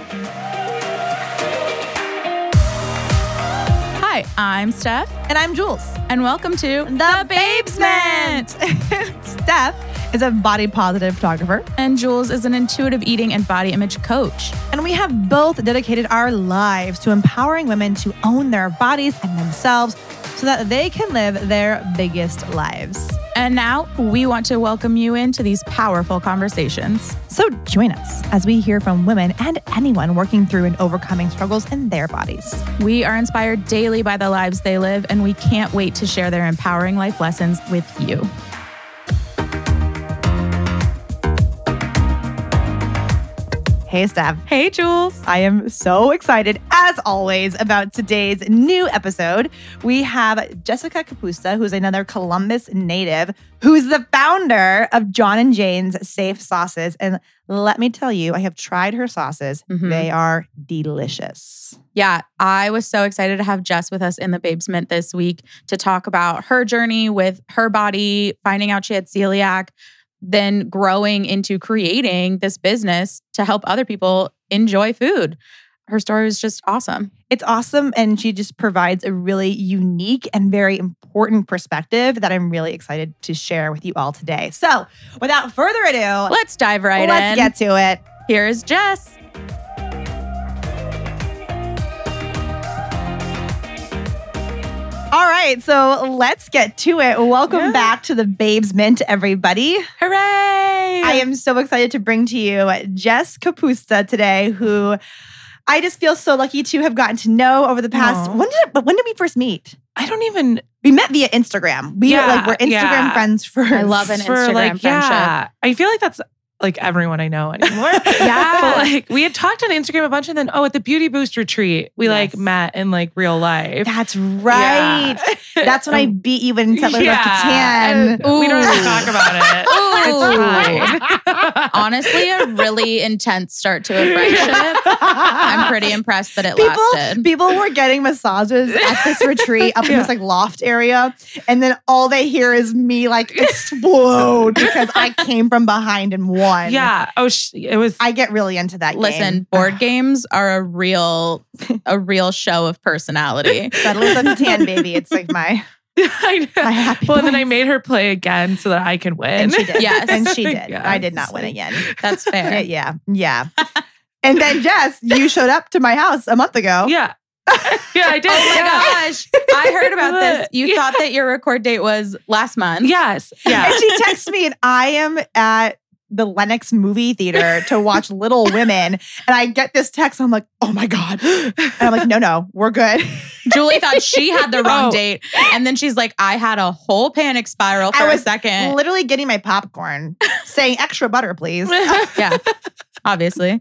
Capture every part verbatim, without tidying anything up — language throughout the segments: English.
Hi, I'm Steph. And I'm Jules. And welcome to The Babesment. Steph is a body positive photographer. And Jules is an intuitive eating and body image coach. And we have both dedicated our lives to empowering women to own their bodies and themselves so that they can live their biggest lives. And now we want to welcome you into these powerful conversations. So join us as we hear from women and anyone working through and overcoming struggles in their bodies. We are inspired daily by the lives they live, and we can't wait to share their empowering life lessons with you. Hey, Steph. Hey, Jules. I am so excited, as always, about today's new episode. We have Jessica Capusta, who's another Columbus native, who's the founder of John and Jane's Safe Sauces. And let me tell you, I have tried her sauces. Mm-hmm. They are delicious. Yeah, I was so excited to have Jess with us in the Babesment this week to talk about her journey with her body, finding out she had celiac, then growing into creating this business to help other people enjoy food. Her story was just awesome. It's awesome. And she just provides a really unique and very important perspective that I'm really excited to share with you all today. So without further ado, let's dive right let's in. Let's get to it. Here's Jess. All right, so let's get to it. Welcome yeah. back to the Babesment, everybody. Hooray! I am so excited to bring to you Jess Capusta today, who I just feel so lucky to have gotten to know over the past. Aww. When did it, when did we first meet? I don't even. We met via Instagram. We yeah, like we're Instagram yeah. friends first. I love an Instagram like, friendship. Yeah. I feel like that's like everyone I know anymore. yeah. But like we had talked on Instagram a bunch and then, oh, at the Beauty Boost retreat, we yes. like met in like real life. That's right. Yeah. That's when I beat you in Settlers yeah. of Catan. We don't have to talk about it. It's fine. Honestly, a really intense start to a friendship. I'm pretty impressed that it people, lasted. People were getting massages at this retreat up yeah. in this like loft area. And then all they hear is me like explode because I came from behind and won. Yeah. Oh, sh- it was. I get really into that Listen, game. board games are a real, a real show of personality. Settlers of Catan, baby. It's like my, I know. my happy Well, place. then I made her play again so that I can win. And she did. Yes. And she did. Yes. I did not win again. That's fair. Yeah. Yeah. And then Jess, you showed up to my house a month ago. Yeah. Yeah, I did. Oh my yeah. gosh. I heard about this. You yeah. thought that your record date was last month. Yes. Yeah. And she texted me and I am at the Lenox movie theater to watch Little Women. And I get this text. I'm like, oh my God. And I'm like, no, no, we're good. Julie thought she had the wrong oh. date. And then she's like, I had a whole panic spiral for I was a second. Literally getting my popcorn, saying extra butter, please. Yeah, obviously.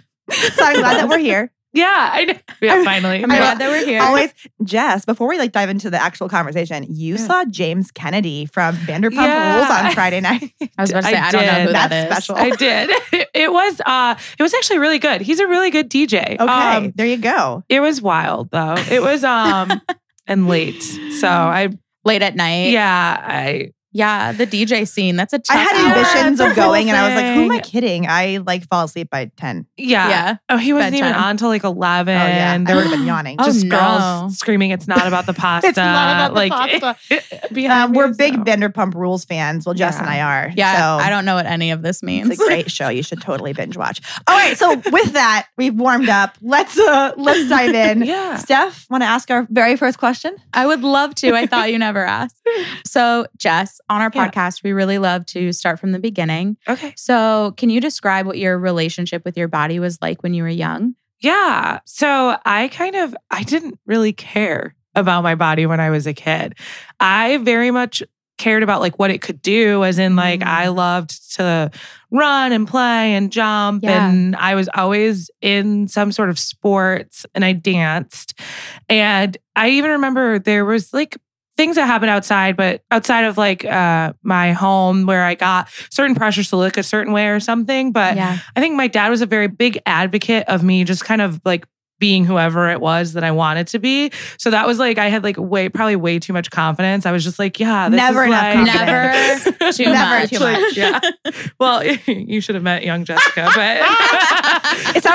So I'm glad that we're here. Yeah, I know. Yeah, finally. I'm glad that we're here. Always, Jess, before we like dive into the actual conversation, you yeah. saw James Kennedy from Vanderpump yeah. Rules on Friday night. I was about to say, I, I don't know who That's that is. Special. I did. It was uh it was actually really good. He's a really good D J. Okay, um, there you go. It was wild though. It was um and late. So I late at night. Yeah, I Yeah, the D J scene. That's a tough I had hour. ambitions yeah, of going and I was like, who am I thing. kidding? I like fall asleep by ten. Yeah. Yeah. Oh, he wasn't Bedtime. even on till like eleven. Oh yeah, I would have been yawning. Oh, Just no. girls screaming, it's not about the pasta. It's not about the like, pasta. Um, we're big so. Vanderpump Rules fans. Well, Jess Yeah. and I are. Yeah, so I don't know what any of this means. it's a great show. You should totally binge watch. All right, so with that, we've warmed up. Let's uh, let's dive in. Yeah. Steph, want to ask our very first question? I would love to. I thought you never asked. So, Jess, on our Yeah. podcast, we really love to start from the beginning. Okay. So, can you describe what your relationship with your body was like when you were young? Yeah. So I kind of, I didn't really care about my body when I was a kid. I very much cared about like what it could do, as in like Mm. I loved to run and play and jump. Yeah. And I was always in some sort of sports and I danced. And I even remember there was like things that happened outside, but outside of like uh, my home where I got certain pressures to look a certain way or something. But Yeah. I think my dad was a very big advocate of me just kind of like being whoever it was that I wanted to be. So that was like, I had like way, probably way too much confidence. I was just like, yeah, this Never is enough like, Never too Never much. too much. yeah. Well, you should have met young Jessica, but It sounds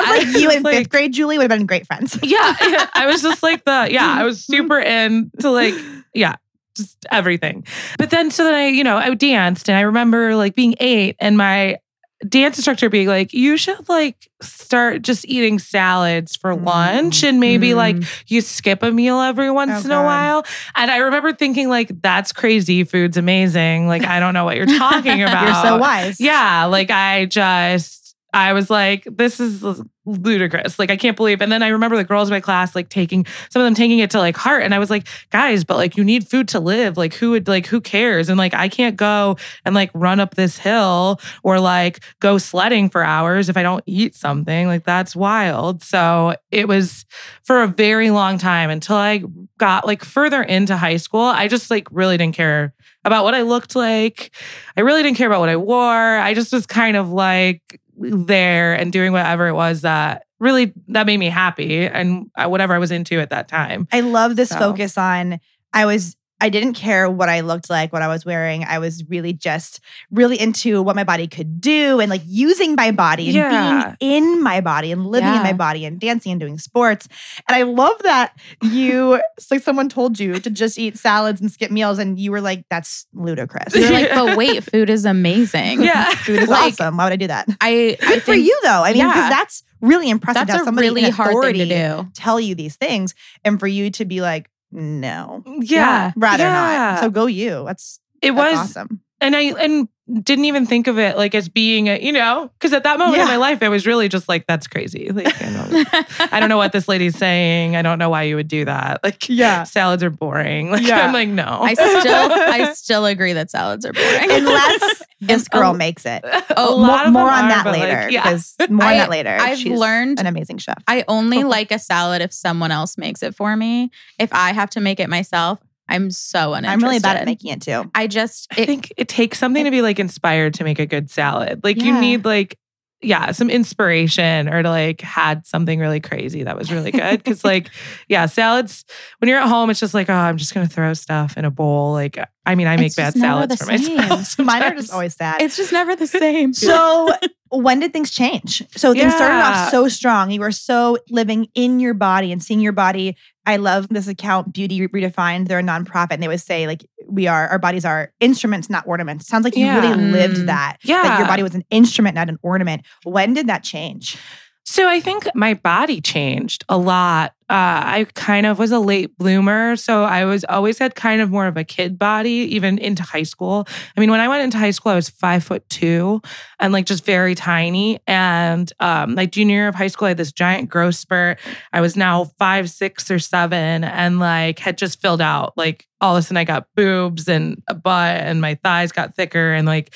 like you in like, fifth grade, Julie, would have been great friends. Yeah, yeah. I was just like the, yeah, I was super into like, yeah, just everything. But then, so then I, you know, I danced and I remember like being eight and my dance instructor being like, you should like start just eating salads for Mm. lunch and maybe Mm. like you skip a meal every once Oh, in God. a while. And I remember thinking like, that's crazy. Food's amazing. Like, I don't know what you're talking about. You're so wise. Yeah. Like I just, I was like, this is ludicrous. Like, I can't believe. And then I remember the girls in my class, like taking, some of them taking it to like heart. And I was like, guys, but like you need food to live. Like who would like, who cares? And like, I can't go and like run up this hill or like go sledding for hours if I don't eat something. Like that's wild. So it was for a very long time until I got like further into high school. I just like really didn't care about what I looked like. I really didn't care about what I wore. I just was kind of like there and doing whatever it was that really that made me happy and whatever I was into at that time. I love this So. focus on, I was, I didn't care what I looked like, what I was wearing. I was really just really into what my body could do and like using my body and Yeah. being in my body and living in Yeah. my body and dancing and doing sports. And I love that you, it's like someone told you to just eat salads and skip meals and you were like, that's ludicrous. You're like, but wait, food is amazing. Yeah. Food is Like, awesome. Why would I do that? I, I Good for think you though. I mean, because Yeah. that's really impressive to that's have a somebody really in hard thing authority to do. tell you these things and for you to be like, no, Yeah. rather Yeah. not. So go you. That's, It that's was awesome. and I and didn't even think of it like as being a, you know, because at that moment Yeah. in my life, it was really just like, that's crazy. Like, I don't, I don't know what this lady's saying. I don't know why you would do that. Like, Yeah. salads are boring. Like, Yeah. I'm like, no. I still, I still agree that salads are boring. Unless this And girl a- makes it. a Oh, more lot of more them on are, that but, like, later. yeah. Because more on I- that later. I've She's learned- an amazing chef. I only like a salad if someone else makes it for me. If I have to make it myself, I'm so uninterested. I'm really bad at making it too. I just, I it, think it takes something to be like inspired to make a good salad. Like you Yeah. need like, yeah, some inspiration or to like had something really crazy that was really good. Cause like, yeah, salads, when you're at home, it's just like, oh, I'm just going to throw stuff in a bowl. Like, I mean, I make It's bad just never salads the for myself. same. Mine are sometimes. just always sad. it's just never the same. So when did things change? So things started Yeah. off so strong. You were so living in your body and seeing your body. I love this account, Beauty Redefined. They're a nonprofit and they would say like, we are, our bodies are instruments, not ornaments. Sounds like you Yeah. really lived Mm. that. Yeah. That your body was an instrument, not an ornament. When did that change? So I think my body changed a lot. Uh, I kind of was a late bloomer. So I was always had kind of more of a kid body, even into high school. I mean, when I went into high school, I was five foot two and like just very tiny. And um, my junior year of high school, I had this giant growth spurt. I was now five, six or seven and like had just filled out. Like all of a sudden I got boobs and a butt and my thighs got thicker. And like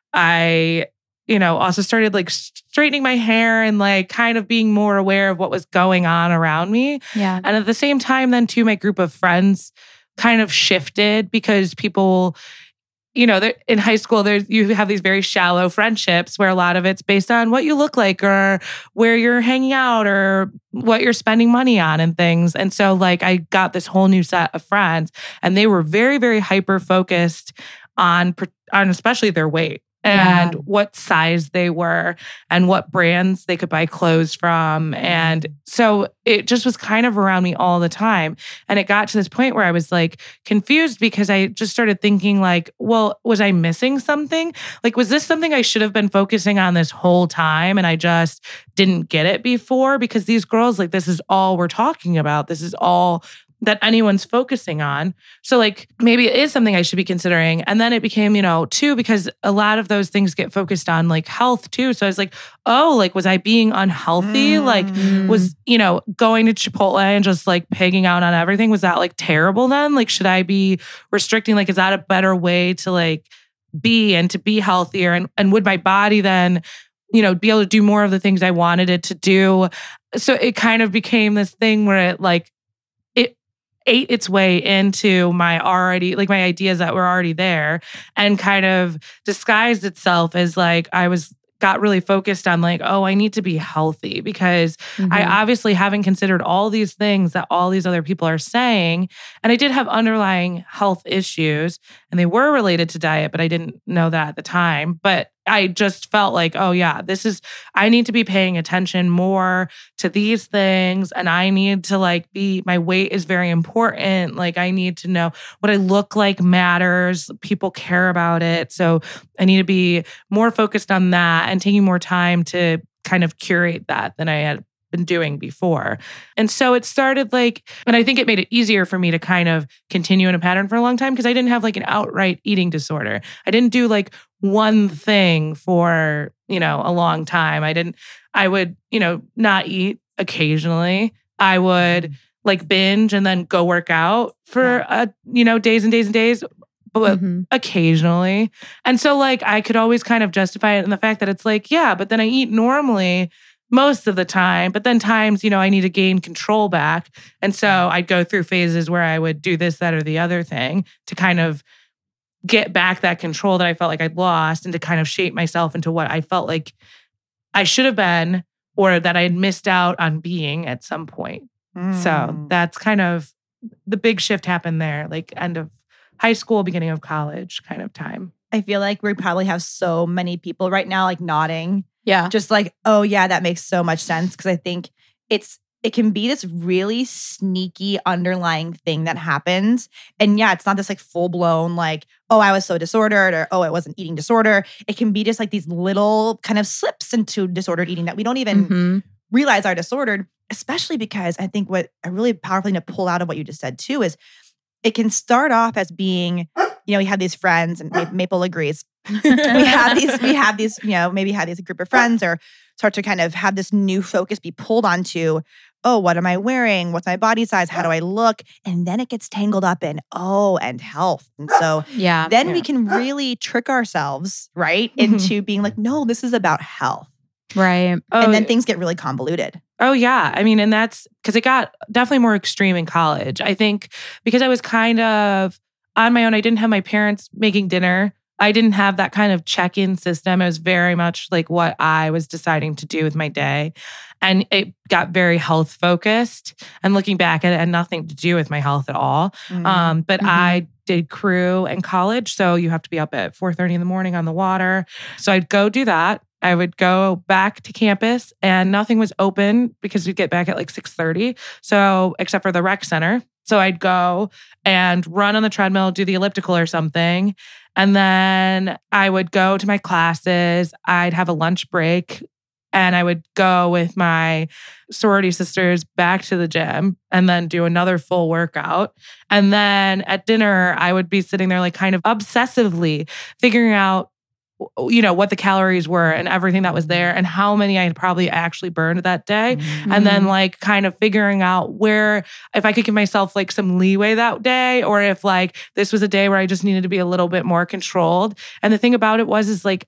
I... you know, also started like straightening my hair and like kind of being more aware of what was going on around me. Yeah. And at the same time, then too, my group of friends kind of shifted because people, you know, they're- in high school, there's you have these very shallow friendships where a lot of it's based on what you look like or where you're hanging out or what you're spending money on and things. And so like I got this whole new set of friends and they were very, very hyper focused on, on especially their weight. And Yeah. what size they were and what brands they could buy clothes from. And so it just was kind of around me all the time. And it got to this point where I was like confused because I just started thinking like, well, was I missing something? Like, was this something I should have been focusing on this whole time? And I just didn't get it before because these girls, like, this is all we're talking about. This is all that anyone's focusing on. So like maybe it is something I should be considering. And then it became, you know, too, because a lot of those things get focused on like health too. So I was like, oh, like, was I being unhealthy? Mm. Like was, you know, going to Chipotle and just like pigging out on everything. Was that like terrible then? Like, should I be restricting? Like, is that a better way to like be and to be healthier? And, and would my body then, you know, be able to do more of the things I wanted it to do? So it kind of became this thing where it like, ate its way into my already, like my ideas that were already there and kind of disguised itself as like, I was, got really focused on like, oh, I need to be healthy because Mhm. I obviously haven't considered all these things that all these other people are saying. And I did have underlying health issues and they were related to diet, but I didn't know that at the time. But I just felt like, oh yeah, this is, I need to be paying attention more to these things. And I need to like be, my weight is very important. Like I need to know what I look like matters. People care about it. So I need to be more focused on that and taking more time to kind of curate that than I had been doing before. And so it started like, and I think it made it easier for me to kind of continue in a pattern for a long time because I didn't have like an outright eating disorder. I didn't do like one thing for, you know, a long time. I didn't, I would, you know, not eat occasionally. I would like binge and then go work out for, yeah. uh, you know, days and days and days. But mm-hmm. occasionally. And so like I could always kind of justify it in the fact that it's like, yeah, but then I eat normally most of the time, but then times, you know, I need to gain control back. And so I'd go through phases where I would do this, that, or the other thing to kind of get back that control that I felt like I'd lost and to kind of shape myself into what I felt like I should have been or that I had missed out on being at some point. Mm. So that's kind of the big shift happened there, like end of high school, beginning of college kind of time. I feel like we probably have so many people right now like nodding. Yeah. Just like, oh yeah, that makes so much sense. Because I think it's it can be this really sneaky underlying thing that happens. And yeah, it's not this like full-blown like, oh, I was so disordered or oh, it was an eating disorder. It can be just like these little kind of slips into disordered eating that we don't even mm-hmm. realize are disordered, especially because I think what a really powerful thing to pull out of what you just said too is it can start off as being, you know, we had these friends and Maple agrees. we have these, we have these, you know, maybe have these group of friends or start to kind of have this new focus be pulled onto, oh, what am I wearing? What's my body size? How do I look? And then it gets tangled up in, oh, and health. And so yeah, then yeah. we can really trick ourselves, right? Into being like, no, this is about health. Right. Oh, and then things get really convoluted. Oh, yeah. I mean, and that's because it got definitely more extreme in college. I think because I was kind of on my own, I didn't have my parents making dinner. I didn't have that kind of check-in system. It was very much like what I was deciding to do with my day. And it got very health focused. And looking back, it had nothing to do with my health at all. Mm-hmm. Um, but mm-hmm. I did crew in college. So you have to be up at four thirty in the morning on the water. So I'd go do that. I would go back to campus and nothing was open because we'd get back at like six thirty. So except for the rec center. So I'd go and run on the treadmill, do the elliptical or something. And then I would go to my classes. I'd have a lunch break and I would go with my sorority sisters back to the gym and then do another full workout. And then at dinner, I would be sitting there like kind of obsessively figuring out, you know, what the calories were and everything that was there and how many I had probably actually burned that day. Mm-hmm. And then like kind of figuring out where, if I could give myself like some leeway that day or if like this was a day where I just needed to be a little bit more controlled. And the thing about it was, is like,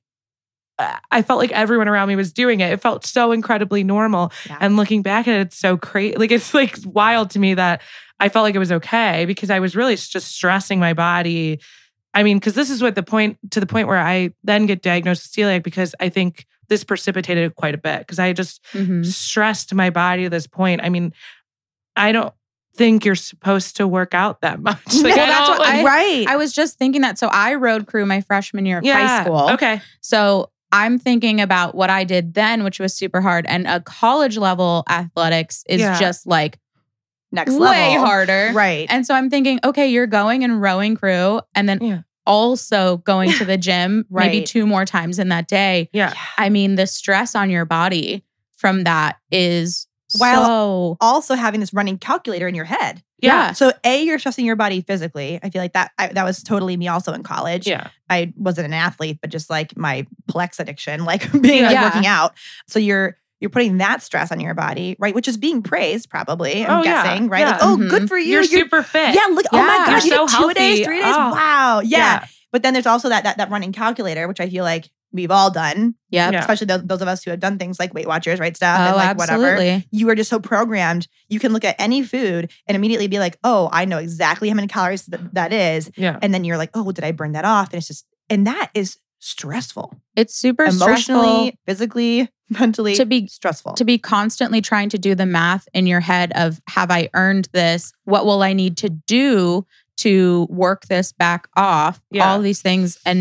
I felt like everyone around me was doing it. It felt so incredibly normal. Yeah. And looking back at it, it's so crazy. Like, it's like wild to me that I felt like it was okay because I was really just stressing my body. I mean, because this is what the point, to the point where I then get diagnosed with celiac because I think this precipitated quite a bit because I just mm-hmm. stressed my body to this point. I mean, I don't think you're supposed to work out that much. Like, well, I that's what like, I, right. I was just thinking that. So I rode crew my freshman year of yeah, high school. Okay. So I'm thinking about what I did then, which was super hard. And a college level athletics is yeah. just like next way level. harder. Right. And so I'm thinking, okay, you're going and rowing crew and then yeah. also going to the gym right. maybe two more times in that day. Yeah. I mean, the stress on your body from that is while so... also having this running calculator in your head. Yeah. So A, you're stressing your body physically. I feel like that I, that was totally me also in college. Yeah. I wasn't an athlete, but just like my Plex addiction, like being like yeah. working out. So you're you're putting that stress on your body, right? Which is being praised probably, I'm oh, guessing, yeah. right? Yeah. Like, oh, Mm-hmm. good for you. You're, you're super fit. Yeah, look, Yeah. oh my gosh, You're you so did two days, healthy. three days. Oh. Wow. Yeah. Yeah. But then there's also that that that running calculator, which I feel like we've all done. Yep. Yeah. Especially those, those of us who have done things like Weight Watchers, right? Stuff Oh, and like absolutely. whatever. You are just so programmed. You can look at any food and immediately be like, oh, I know exactly how many calories th- that is. Yeah. And then you're like, oh, did I burn that off? And it's just, and that is stressful. It's super Emotionally, stressful physically, mentally to be stressful. to be constantly trying to do the math in your head of, have I earned this? What will I need to do to work this back off? Yeah. All these things. And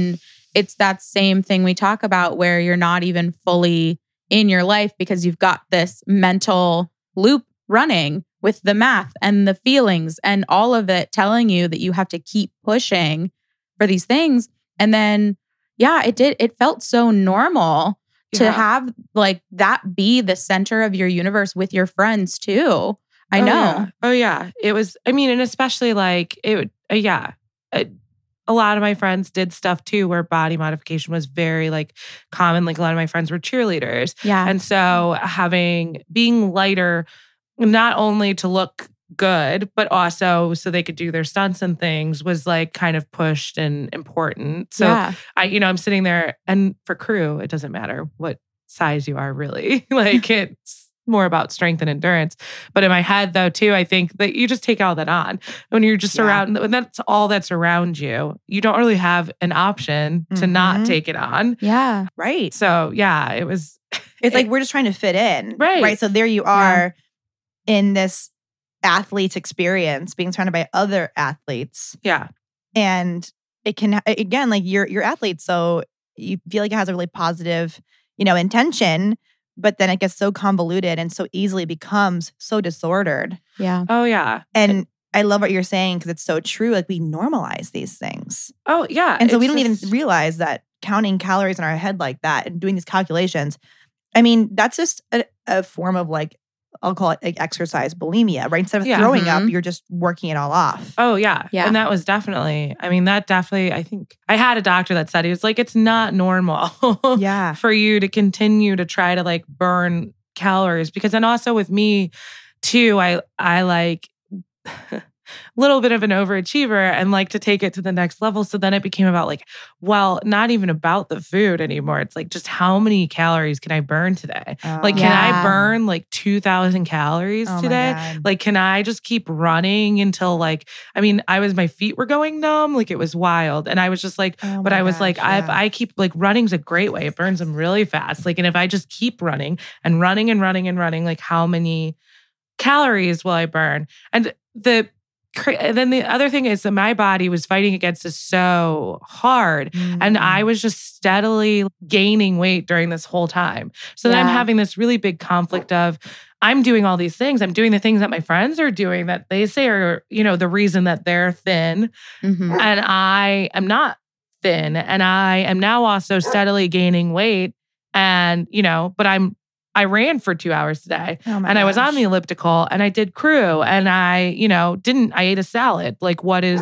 it's that same thing we talk about where you're not even fully in your life because you've got this mental loop running with the math and the feelings and all of it telling you that you have to keep pushing for these things. And then, yeah, it did. It felt so normal to Yeah. have like that be the center of your universe with your friends too. I Oh, know. yeah. Oh yeah. It was, I mean, and especially like it would, uh, yeah. Uh, a lot of my friends did stuff too where body modification was very like common. Like a lot of my friends were cheerleaders. Yeah. And so having, being lighter, not only to look good, but also so they could do their stunts and things was like kind of pushed and important. So yeah. I, you know, I'm sitting there and for crew, it doesn't matter what size you are really. Like it's more about strength and endurance. But in my head though, too, I think that you just take all that on when you're just Yeah. around, when that's all that's around you, you don't really have an option to not Mhm. take it on. Yeah. Right. So yeah, it was, It's like we're just trying to fit in. Right. Right. So there you are in this athlete's experience being surrounded by other athletes. yeah. And it can, again, like you're, you're athletes. So you feel like it has a really positive, you know, intention, but then it gets so convoluted and so easily becomes so disordered. Yeah. Oh yeah. And I love what you're saying because it's so true. Like we normalize these things. Oh yeah. And so we It's don't just- even realize that counting calories in our head like that and doing these calculations, I mean, that's just a, a form of like, I'll call it like exercise bulimia, right? Instead of Yeah. throwing up, Mhm. you're just working it all off. Oh yeah. Yeah. And that was definitely, I mean, that definitely, I think I had a doctor that said, he was like, it's not normal Yeah. for you to continue to try to like burn calories. Because then also with me too, I, I like a little bit of an overachiever and like to take it to the next level. So then it became about like, well, not even about the food anymore. It's like, just how many calories can I burn today? Like, can Yeah. I burn like two thousand calories Oh my today? God. Like, can I just keep running until like, I mean, I was, my feet were going numb. Like it was wild. And I was just like, Oh but my I was gosh, like, I, yeah. I keep like running's a great way. It burns them really fast. Like, and if I just keep running and running and running and running, like how many calories will I burn? And the, cra- and then the other thing is that my body was fighting against this so hard. And Mm. I was just steadily gaining weight during this whole time. So then I'm Yeah. having this really big conflict of I'm doing all these things. I'm doing the things that my friends are doing that they say are, you know, the reason that they're thin. Mhm. And I am not thin. And I am now also steadily gaining weight. And, you know, but I'm, I ran for two hours today. Oh my And I was on gosh. the elliptical and I did crew and I, you know, didn't, I ate a salad. Like, what is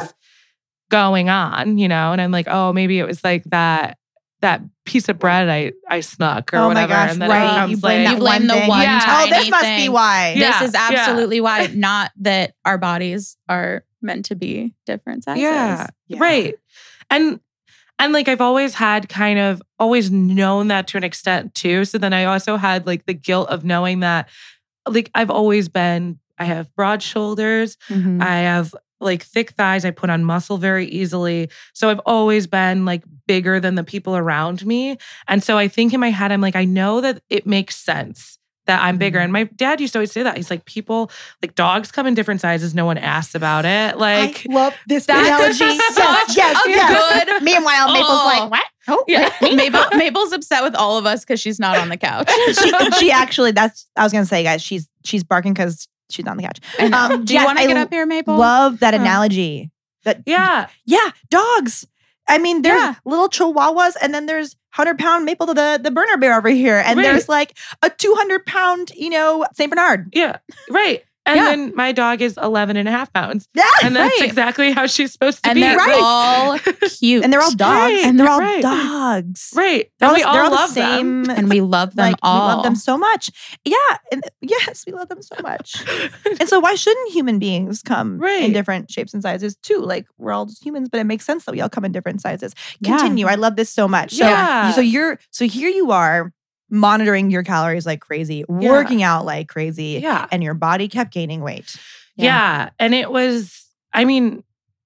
going on, you know? And I'm like, oh, maybe it was like that, that piece of bread I, I snuck or oh whatever. my gosh, and then right. it becomes You blame like, that You blame one the thing. one Yeah. Oh, this tiny must be thing. why. Yeah. This is yeah. absolutely why, not that our bodies are meant to be different sizes. Yeah, Yeah. right. And and like I've always had kind of always known that to an extent too. So then I also had like the guilt of knowing that like I've always been, I have broad shoulders, Mhm. I have like thick thighs, I put on muscle very easily. So I've always been like bigger than the people around me. And so I think in my head, I'm like, I know that it makes sense that I'm bigger. Mhm. And my dad used to always say that. He's like, people, like dogs come in different sizes. No one asks about it. Like, I love this That's analogy. such yes, yes, a yes. good- Meanwhile, Maple's Oh. like, what? Oh, yeah. Mabel, Mabel's upset with all of us because she's not on the couch. she, she actually, that's, I was going to say, guys, she's, she's barking because she's not on the couch. I know. Um, Do you yes, want to I get up here, Mabel? Love that Huh. analogy. That yeah. Yeah, dogs. I mean, there's Yeah. little chihuahuas, and then there's one hundred pound Maple, the, the burner bear over here. And Right. there's like a two hundred pound, you know, Saint Bernard. Yeah. Right. And Yeah. then my dog is eleven and a half pounds. Yeah. And that's Right. exactly how she's supposed to and be. they're Right. all cute. And they're all dogs. Right, And they're all right. dogs. Right. They're And all, we the- all they're all love the them. same. and we love them like, all. We love them so much. Yeah. And yes, we love them so much. And so why shouldn't human beings come Right. in different shapes and sizes too? Like we're all just humans, but it makes sense that we all come in different sizes. Yeah. Continue. I love this so much. So, Yeah. so you're so here you are monitoring your calories like crazy, Yeah. working out like crazy, Yeah. and your body kept gaining weight. Yeah. And it was, I mean,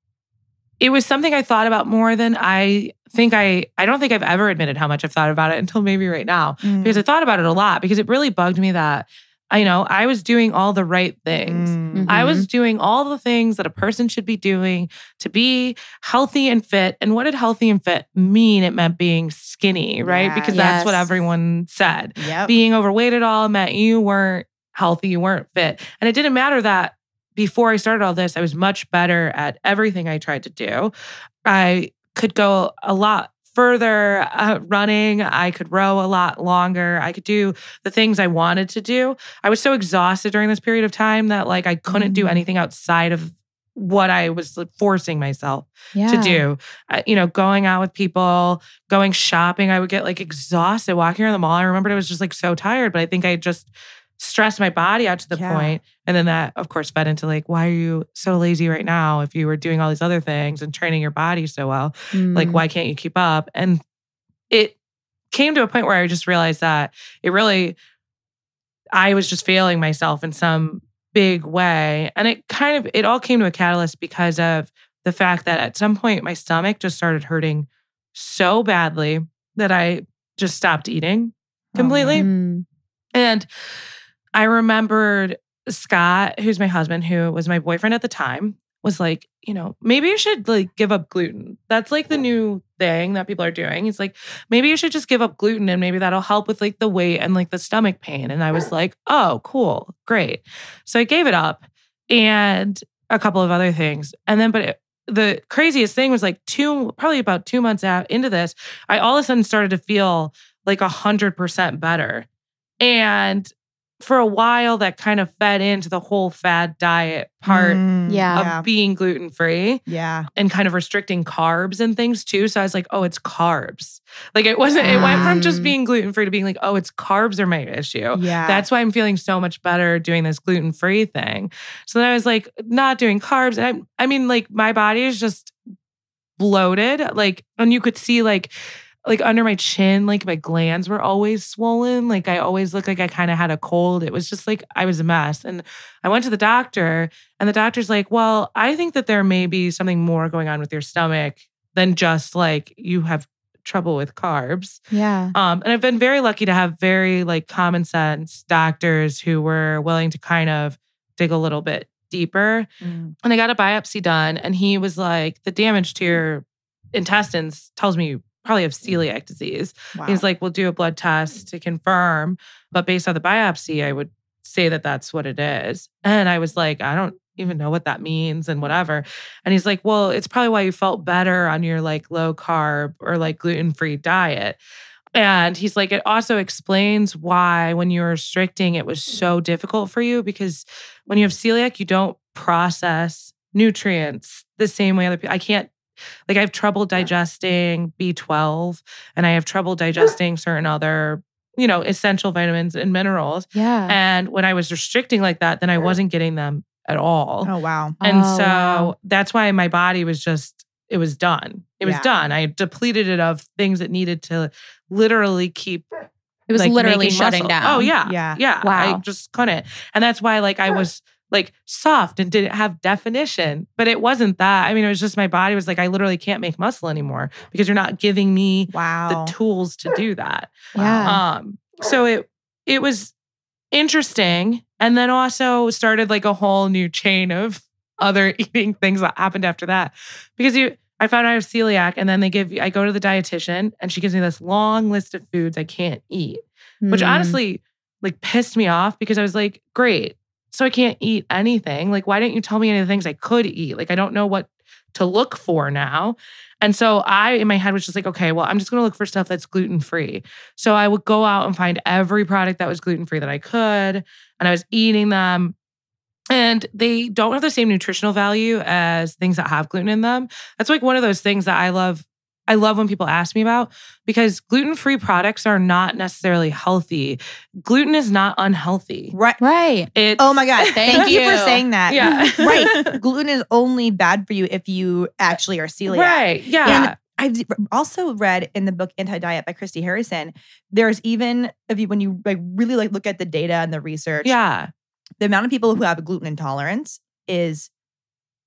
it was something I thought about more than I think I, I don't think I've ever admitted how much I've thought about it until maybe right now. Mm. Because I thought about it a lot because it really bugged me that I know I was doing all the right things. Mm. I was doing all the things that a person should be doing to be healthy and fit. And what did healthy and fit mean? It meant being skinny, right? Yes. Because that's what Yes. everyone said. Yep. Being overweight at all meant you weren't healthy, you weren't fit. And it didn't matter that before I started all this, I was much better at everything I tried to do. I could go a lot further uh, running. I could row a lot longer. I could do the things I wanted to do. I was so exhausted during this period of time that like I couldn't do Mm. anything outside of what I was like, forcing myself Yeah. to do. Uh, you know, going out with people, going shopping. I would get like exhausted walking around the mall. I remembered I was just like so tired, but I think I just stressed my body out to the Yeah. point. And then that, of course, fed into like, why are you so lazy right now if you were doing all these other things and training your body so well? Like, Mm. why can't you keep up? And it came to a point where I just realized that it really, I was just failing myself in some big way. And it kind of, it all came to a catalyst because of the fact that at some point my stomach just started hurting so badly that I just stopped eating completely. Mm. And I remembered Scott, who's my husband, who was my boyfriend at the time, was like, you know, maybe you should like give up gluten. That's like the new thing that people are doing. He's like, maybe you should just give up gluten and maybe that'll help with like the weight and like the stomach pain. And I was like, oh, cool, great. So I gave it up and a couple of other things. And then, but it, the craziest thing was like two, probably about two months out into this, I all of a sudden started to feel like a hundred percent better. And for a while, that kind of fed into the whole fad diet part Mm, Yeah. of being gluten-free Yeah. and kind of restricting carbs and things too. So I was like, oh, it's carbs. Like it wasn't, it went from just Mm. being gluten-free to being like, oh, it's carbs are my issue. Yeah. That's why I'm feeling so much better doing this gluten-free thing. So then I was like, not doing carbs. And I, I mean, like my body is just bloated. Like, and you could see like, like under my chin, like my glands were always swollen. Like I always looked like I kind of had a cold. It was just like I was a mess. And I went to the doctor and the doctor's like, well, I think that there may be something more going on with your stomach than just like you have trouble with carbs. Yeah. Um, and I've been very lucky to have very like common sense doctors who were willing to kind of dig a little bit deeper. Mm. And I got a biopsy done and he was like, the damage to your intestines tells me you probably have celiac disease. Wow. He's like, we'll do a blood test to confirm. But based on the biopsy, I would say that that's what it is. And I was like, I don't even know what that means and whatever. And he's like, well, it's probably why you felt better on your like low carb or like gluten-free diet. And he's like, it also explains why when you're restricting, it was so difficult for you because when you have celiac, you don't process nutrients the same way other people. I can't, like, I have trouble digesting B twelve and I have trouble digesting certain other, you know, essential vitamins and minerals. Yeah. And when I was restricting like that, then I wasn't getting them at all. Oh, wow. And Oh, so wow. that's why my body was just, it was done. It was Yeah. done. I depleted it of things that needed to literally keep. It was like, literally making shutting muscle. down. Oh, yeah. Yeah. Yeah. Wow. I just couldn't. And that's why, like, I was like soft and didn't have definition, but it wasn't that. I mean, it was just my body was like, I literally can't make muscle anymore because you're not giving me Wow. the tools to do that. Yeah. Um, so it it was interesting. And then also started like a whole new chain of other eating things that happened after that. Because you I found out I have celiac and then they give I go to the dietitian and she gives me this long list of foods I can't eat, which Mm. honestly like pissed me off because I was like, great. So I can't eat anything. Like, why didn't you tell me any of the things I could eat? Like, I don't know what to look for now. And so I, in my head, was just like, okay, well, I'm just going to look for stuff that's gluten-free. So I would go out and find every product that was gluten-free that I could. And I was eating them. And they don't have the same nutritional value as things that have gluten in them. That's like one of those things that I love. I love when people ask me about because gluten-free products are not necessarily healthy. Gluten is not unhealthy. Right. Right. It's, Oh my God. Thank Thank, you. you. for saying that. Yeah. Right. Gluten is only bad for you if you actually are celiac. Right. Yeah. And I've also read in the book Anti-Diet by Christy Harrison, there's even, if you, when you like really like look at the data and the research, Yeah. the amount of people who have gluten intolerance is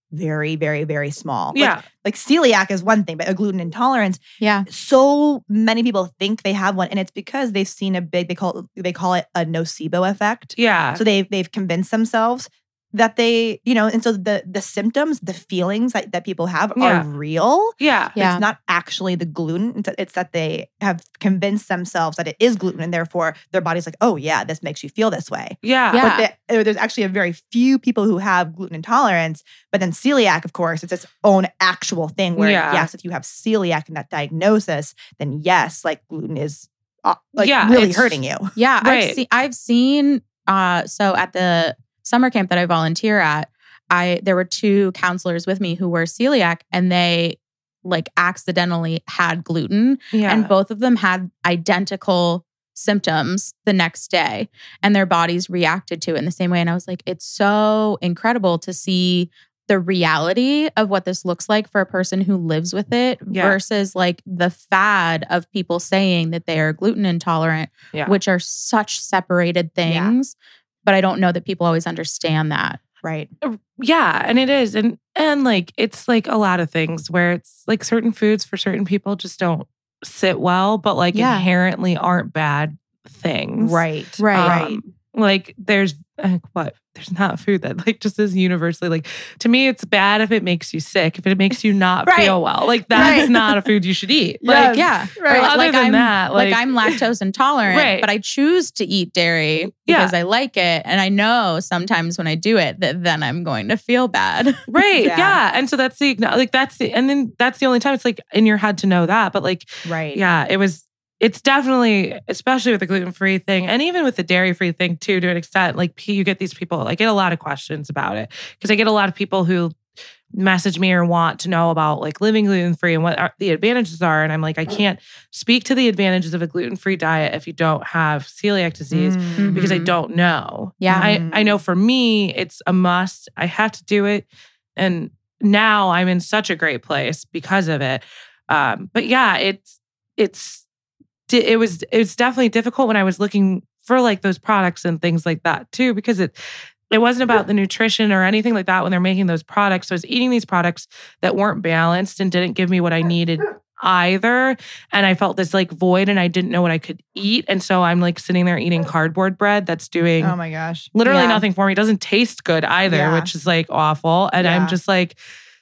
very, very, very small. Like, Yeah. like celiac is one thing, but a gluten intolerance, Yeah. so many people think they have one, and it's because they've seen a big, they call it, they call it a nocebo effect. Yeah. So they've they've convinced themselves that they, you know, and so the the symptoms, the feelings that, that people have Yeah. are real. yeah. Yeah. It's not actually the gluten. It's, it's that they have convinced themselves that it is gluten, and therefore their body's like, oh yeah, this makes you feel this way. Yeah. Yeah. But the, there's actually a very few people who have gluten intolerance. But then celiac, of course, it's its own actual thing where, Yeah. yes, if you have celiac in that diagnosis, then yes, like gluten is uh, like Yeah, really it's- hurting you. Yeah. I've Right. seen I've seen uh so at the summer camp that I volunteer at, I there were two counselors with me who were celiac, and they like accidentally had gluten, Yeah. and both of them had identical symptoms the next day, and their bodies reacted to it in the same way. And I was like, it's so incredible to see the reality of what this looks like for a person who lives with it Yeah. versus like the fad of people saying that they are gluten intolerant, Yeah. which are such separated things. But I don't know that people always understand that. Right. Yeah, and it is. And and like it's like a lot of things where it's like certain foods for certain people just don't sit well, but like Yeah. inherently aren't bad things. Right. Right. Um, like there's like what? There's not food that like just is universally like to me it's bad if it makes you sick, if it makes you not Right. feel well. Like that's Right. not a food you should eat. Yes. Like Yeah. Right. Or other like than I'm, that, like, like- I'm lactose intolerant, Right. but I choose to eat dairy Yeah. because I like it. And I know sometimes when I do it that then I'm going to feel bad. Right. Yeah. Yeah. And so that's the like that's the and then that's the only time it's like in your head to know that. But like Right. yeah, it was it's definitely, especially with the gluten-free thing and even with the dairy-free thing too, to an extent, like you get these people, I get a lot of questions about it because I get a lot of people who message me or want to know about like living gluten-free and what are, the advantages are. And I'm like, I can't speak to the advantages of a gluten-free diet if you don't have celiac disease Mm. because I Mhm. don't know. Yeah. I, I know for me, it's a must. I have to do it. And now I'm in such a great place because of it. Um, but yeah, it's, it's, it was, it was definitely difficult when I was looking for like those products and things like that too, because it, it wasn't about the nutrition or anything like that when they're making those products. So I was eating these products that weren't balanced and didn't give me what I needed either. And I felt this like void and I didn't know what I could eat. And so I'm like sitting there eating cardboard bread that's doing Oh my gosh. literally Yeah. nothing for me. It doesn't taste good either, Yeah. which is like awful. And Yeah. I'm just like,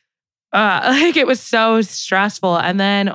uh, like it was so stressful. And then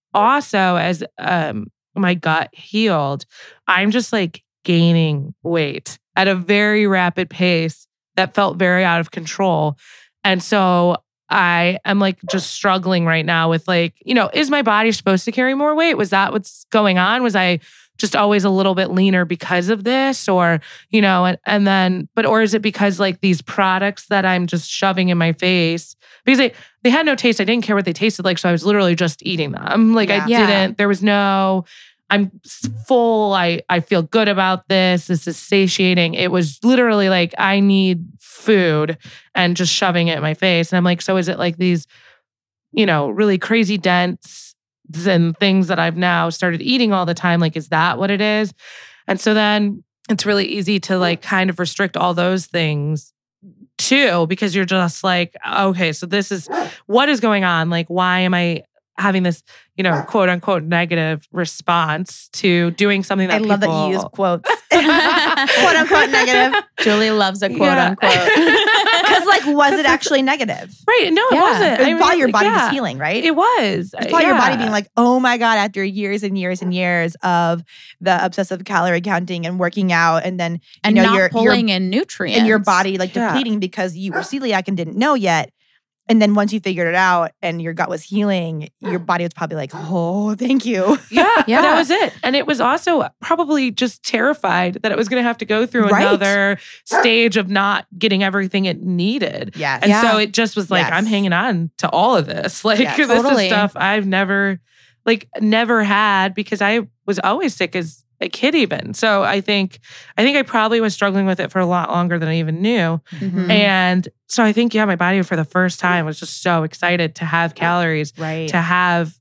also as um my gut healed, I'm just like gaining weight at a very rapid pace that felt very out of control. And so I am like just struggling right now with like, you know, is my body supposed to carry more weight? Was that what's going on? Was I just always a little bit leaner because of this? Or, you know, and, and then, but, or is it because like these products that I'm just shoving in my face? Because they, they had no taste. I didn't care what they tasted like. So I was literally just eating them. Like I Yeah. didn't, there was no, I'm full. I, I feel good about this. This is satiating. It was literally like, I need food and just shoving it in my face. And I'm like, so is it like these, you know, really crazy dense and things that I've now started eating all the time? Like, is that what it is? And so then it's really easy to like kind of restrict all those things too, because you're just like, okay, so this is what is going on. Like, why am I having this, you know, quote unquote negative response to doing something that I love that people- you use quotes. Quote unquote negative. Julie loves a quote Yeah. unquote. Because like, was it actually negative? Right. No, it Yeah. wasn't. It was I while mean, your body yeah, was healing, right? It was. It's probably your body Yeah. being like, oh my God, after years and years and years of the obsessive calorie counting and working out, and then And you know, not your, pulling your, in nutrients. and your body like Yeah. depleting because you were celiac and didn't know yet. And then once you figured it out and your gut was healing, your body was probably like, oh, thank you. Yeah, Yeah. that was it. And it was also probably just terrified that it was going to have to go through Right. another stage of not getting everything it needed. Yes. And Yeah. so it just was like, Yes. I'm hanging on to all of this. Like, Yes. this Totally. is stuff I've never, like, never had because I was always sick as a kid even. So I think, I think I probably was struggling with it for a lot longer than I even knew. Mhm. And so I think, yeah, my body for the first time was just so excited to have calories, Right. to have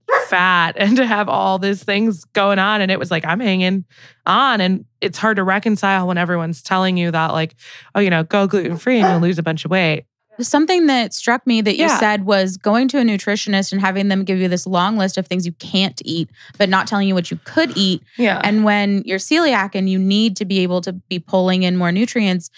fat, and to have all these things going on. And it was like, I'm hanging on. And it's hard to reconcile when everyone's telling you that, like, oh, you know, go gluten free and you'll lose a bunch of weight. Something that struck me that you Yeah. said was going to a nutritionist and having them give you this long list of things you can't eat, but not telling you what you could eat. Yeah. And when you're celiac and you need to be able to be pulling in more nutrients,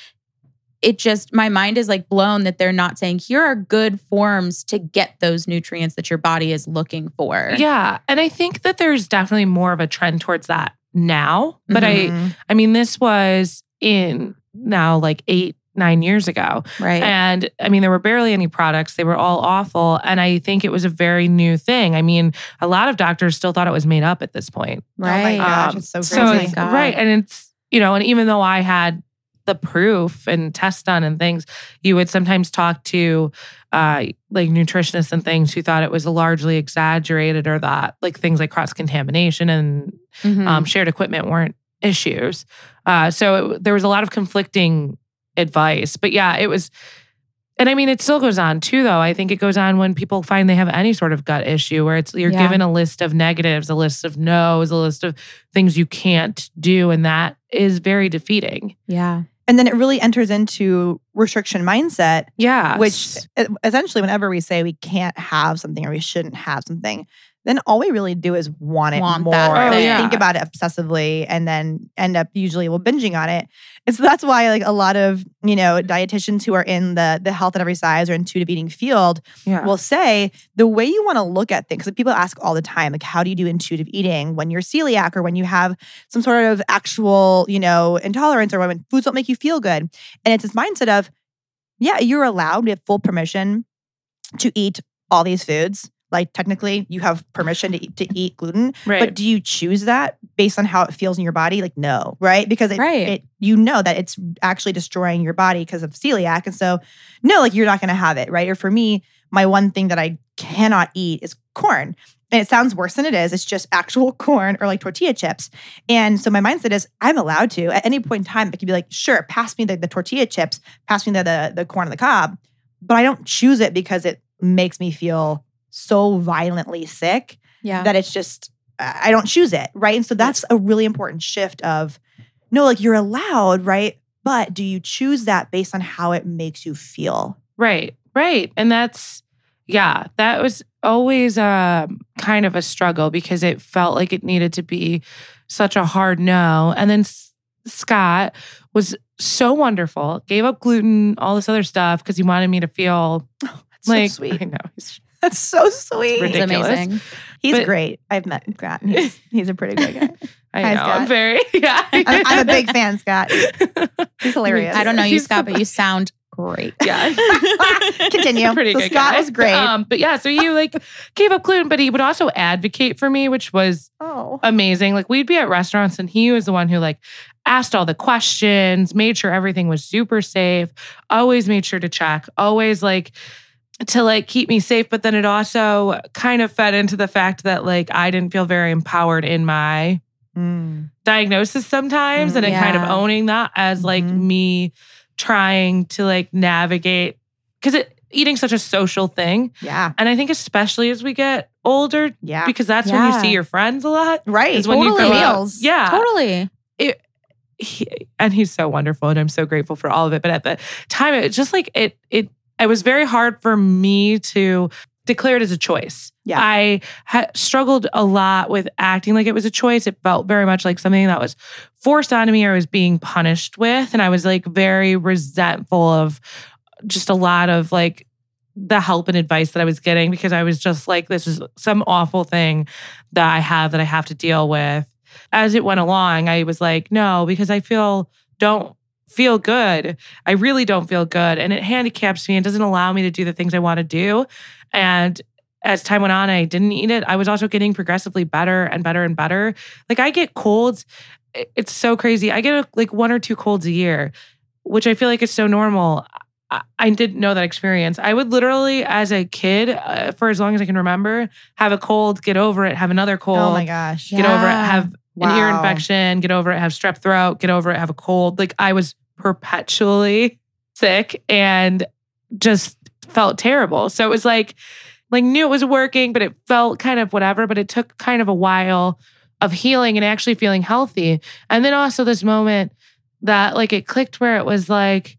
it just, my mind is like blown that they're not saying, here are good forms to get those nutrients that your body is looking for. Yeah. And I think that there's definitely more of a trend towards that now. But Mhm. I, I mean, this was in now like eight, nine years ago. Right. And I mean, there were barely any products. They were all awful. And I think it was a very new thing. I mean, a lot of doctors still thought it was made up at this point. right. Oh my gosh, Um, it's so So crazy. Oh my it's, God. right. And it's, you know, and even though I had the proof and tests done and things, you would sometimes talk to uh, like nutritionists and things who thought it was largely exaggerated or that like things like cross-contamination and Mhm. um, shared equipment weren't issues. Uh, so it, there was a lot of conflicting advice. But yeah, it was, and I mean, it still goes on too, though. I think it goes on when people find they have any sort of gut issue where it's you're Yeah. given a list of negatives, a list of no's, a list of things you can't do. And that is very defeating. yeah. And then it really enters into restriction mindset, Yeah. which e- essentially whenever we say we can't have something or we shouldn't have something, then all we really do is want it Want more. that and thing. think about it obsessively and then end up usually well binging on it. And so that's why like a lot of, you know, dietitians who are in the the health at every size or intuitive eating field yeah. will say the way you want to look at things, because people ask all the time, like, how do you do intuitive eating when you're celiac or when you have some sort of actual, you know, intolerance or when foods don't make you feel good? And it's this mindset of, yeah, you're allowed, we have full permission to eat all these foods. Like technically you have permission to eat, to eat gluten, right. but do you choose that based on how it feels in your body? Like, no, right? Because it, Right. it you know that it's actually destroying your body because of celiac. And so, no, like you're not going to have it, right? Or for me, my one thing that I cannot eat is corn. And it sounds worse than it is. It's just actual corn or like tortilla chips. And so my mindset is I'm allowed to, at any point in time, I could be like, sure, pass me the, the tortilla chips, pass me the, the, the corn on the cob. But I don't choose it because it makes me feel so violently sick Yeah. that it's just, I don't choose it, right? And so that's a really important shift of, no, like you're allowed, right? But do you choose that based on how it makes you feel? Right, right. And that's, yeah, that was always um, kind of a struggle because it felt like it needed to be such a hard no. And then S- Scott was so wonderful, gave up gluten, all this other stuff because he wanted me to feel That's like, so sweet. I know, he's That's so sweet. It's ridiculous. amazing. He's But- great. I've met Scott. and He's, he's a pretty good guy. I Hi, know, Scott. I'm very, yeah. I'm, I'm a big fan, Scott. He's hilarious. I don't know you, He's- Scott, but you sound great. Yeah. Continue. Pretty So good Scott guy. was great. Um, but yeah, so he like gave up gluten, but he would also advocate for me, which was Oh. amazing. Like we'd be at restaurants and he was the one who like asked all the questions, made sure everything was super safe, always made sure to check, always like to like keep me safe. But then it also kind of fed into the fact that like I didn't feel very empowered in my Mm. diagnosis sometimes. And it kind of Yeah. owning that as like Mhm. me trying to like navigate because it eating's such a social thing. Yeah. And I think especially as we get older, Yeah. because that's when you Yeah. see your friends a lot. Right. Is when you Totally. grow up. Meals. Yeah. Totally. It, he, and he's so wonderful and I'm so grateful for all of it. But at the time, it just like it, it, it was very hard for me to declare it as a choice. Yeah. I ha- struggled a lot with acting like it was a choice. It felt very much like something that was forced onto me or I was being punished with. And I was like very resentful of just a lot of like the help and advice that I was getting because I was just like, this is some awful thing that I have that I have to deal with. As it went along, I was like, no, because I feel, don't feel good. I really don't feel good. And it handicaps me and doesn't allow me to do the things I want to do. And as time went on, I didn't eat it. I was also getting progressively better and better and better. Like I get colds. It's so crazy. I get like one or two colds a year, which I feel like is so normal. I, I didn't know that experience. I would literally, as a kid, uh, for as long as I can remember, have a cold, get over it, have another cold, Oh my gosh. get over it, Yeah. have an ear Wow. infection, get over it, have strep throat, get over it, have a cold. Like I was perpetually sick and just felt terrible. So it was like, like knew it was working, but it felt kind of whatever, but it took kind of a while of healing and actually feeling healthy. And then also this moment that like it clicked where it was like,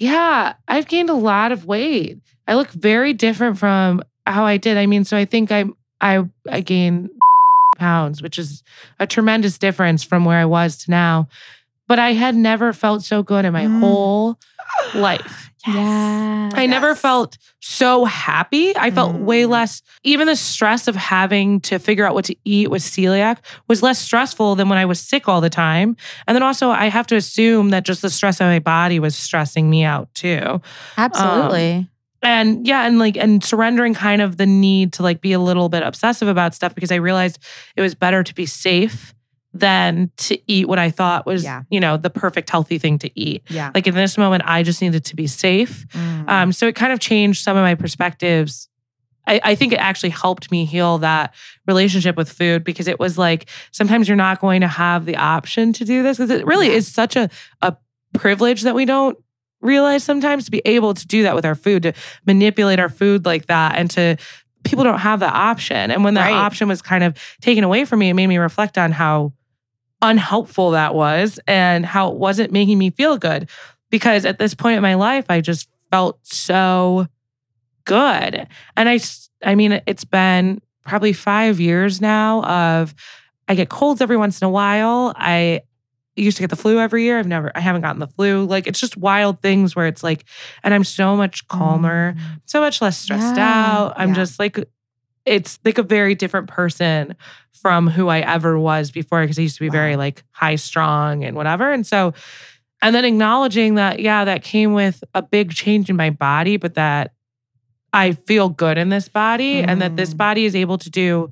Yeah, I've gained a lot of weight. I look very different from how I did. I mean, so I think I I I gained pounds, which is a tremendous difference from where I was to now. But I had never felt so good in my Mm. whole life. Yes. Yeah. I never Yes. felt so happy. I felt Mm. way less, even the stress of having to figure out what to eat with celiac was less stressful than when I was sick all the time. And then also, I have to assume that just the stress of my body was stressing me out too. Absolutely. And yeah, and like, and surrendering kind of the need to like be a little bit obsessive about stuff because I realized it was better to be safe than to eat what I thought was, Yeah. you know, the perfect healthy thing to eat. Yeah. Like in this moment, I just needed to be safe. Mm. Um, so it kind of changed some of my perspectives. I, I think it actually helped me heal that relationship with food because it was like, sometimes you're not going to have the option to do this because it really Yeah. is such a, a privilege that we don't realize sometimes to be able to do that with our food, to manipulate our food like that and to, people don't have that option. And when that Right. option was kind of taken away from me, it made me reflect on how unhelpful that was and how it wasn't making me feel good. Because at this point in my life, I just felt so good. And I, s- I mean, it's been probably five years now of, I get colds every once in a while. I used to get the flu every year. I've never, I haven't gotten the flu. Like, it's just wild things where it's like, and I'm so much calmer, Mm. so much less stressed Yeah. out. I'm Yeah. just like, it's like a very different person from who I ever was before because I used to be very Wow. like high strung and whatever. And so, and then acknowledging that, yeah, that came with a big change in my body, but that I feel good in this body and that this Mm. body is able to do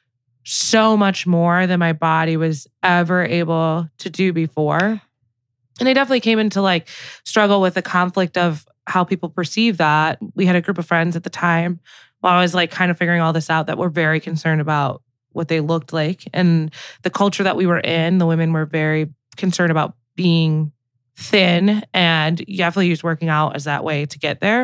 so much more than my body was ever able to do before. And I definitely came into like struggle with the conflict of how people perceive that. We had a group of friends at the time while I was like kind of figuring all this out that were very concerned about what they looked like and the culture that we were in. The women were very concerned about being thin and definitely used working out as that way to get there.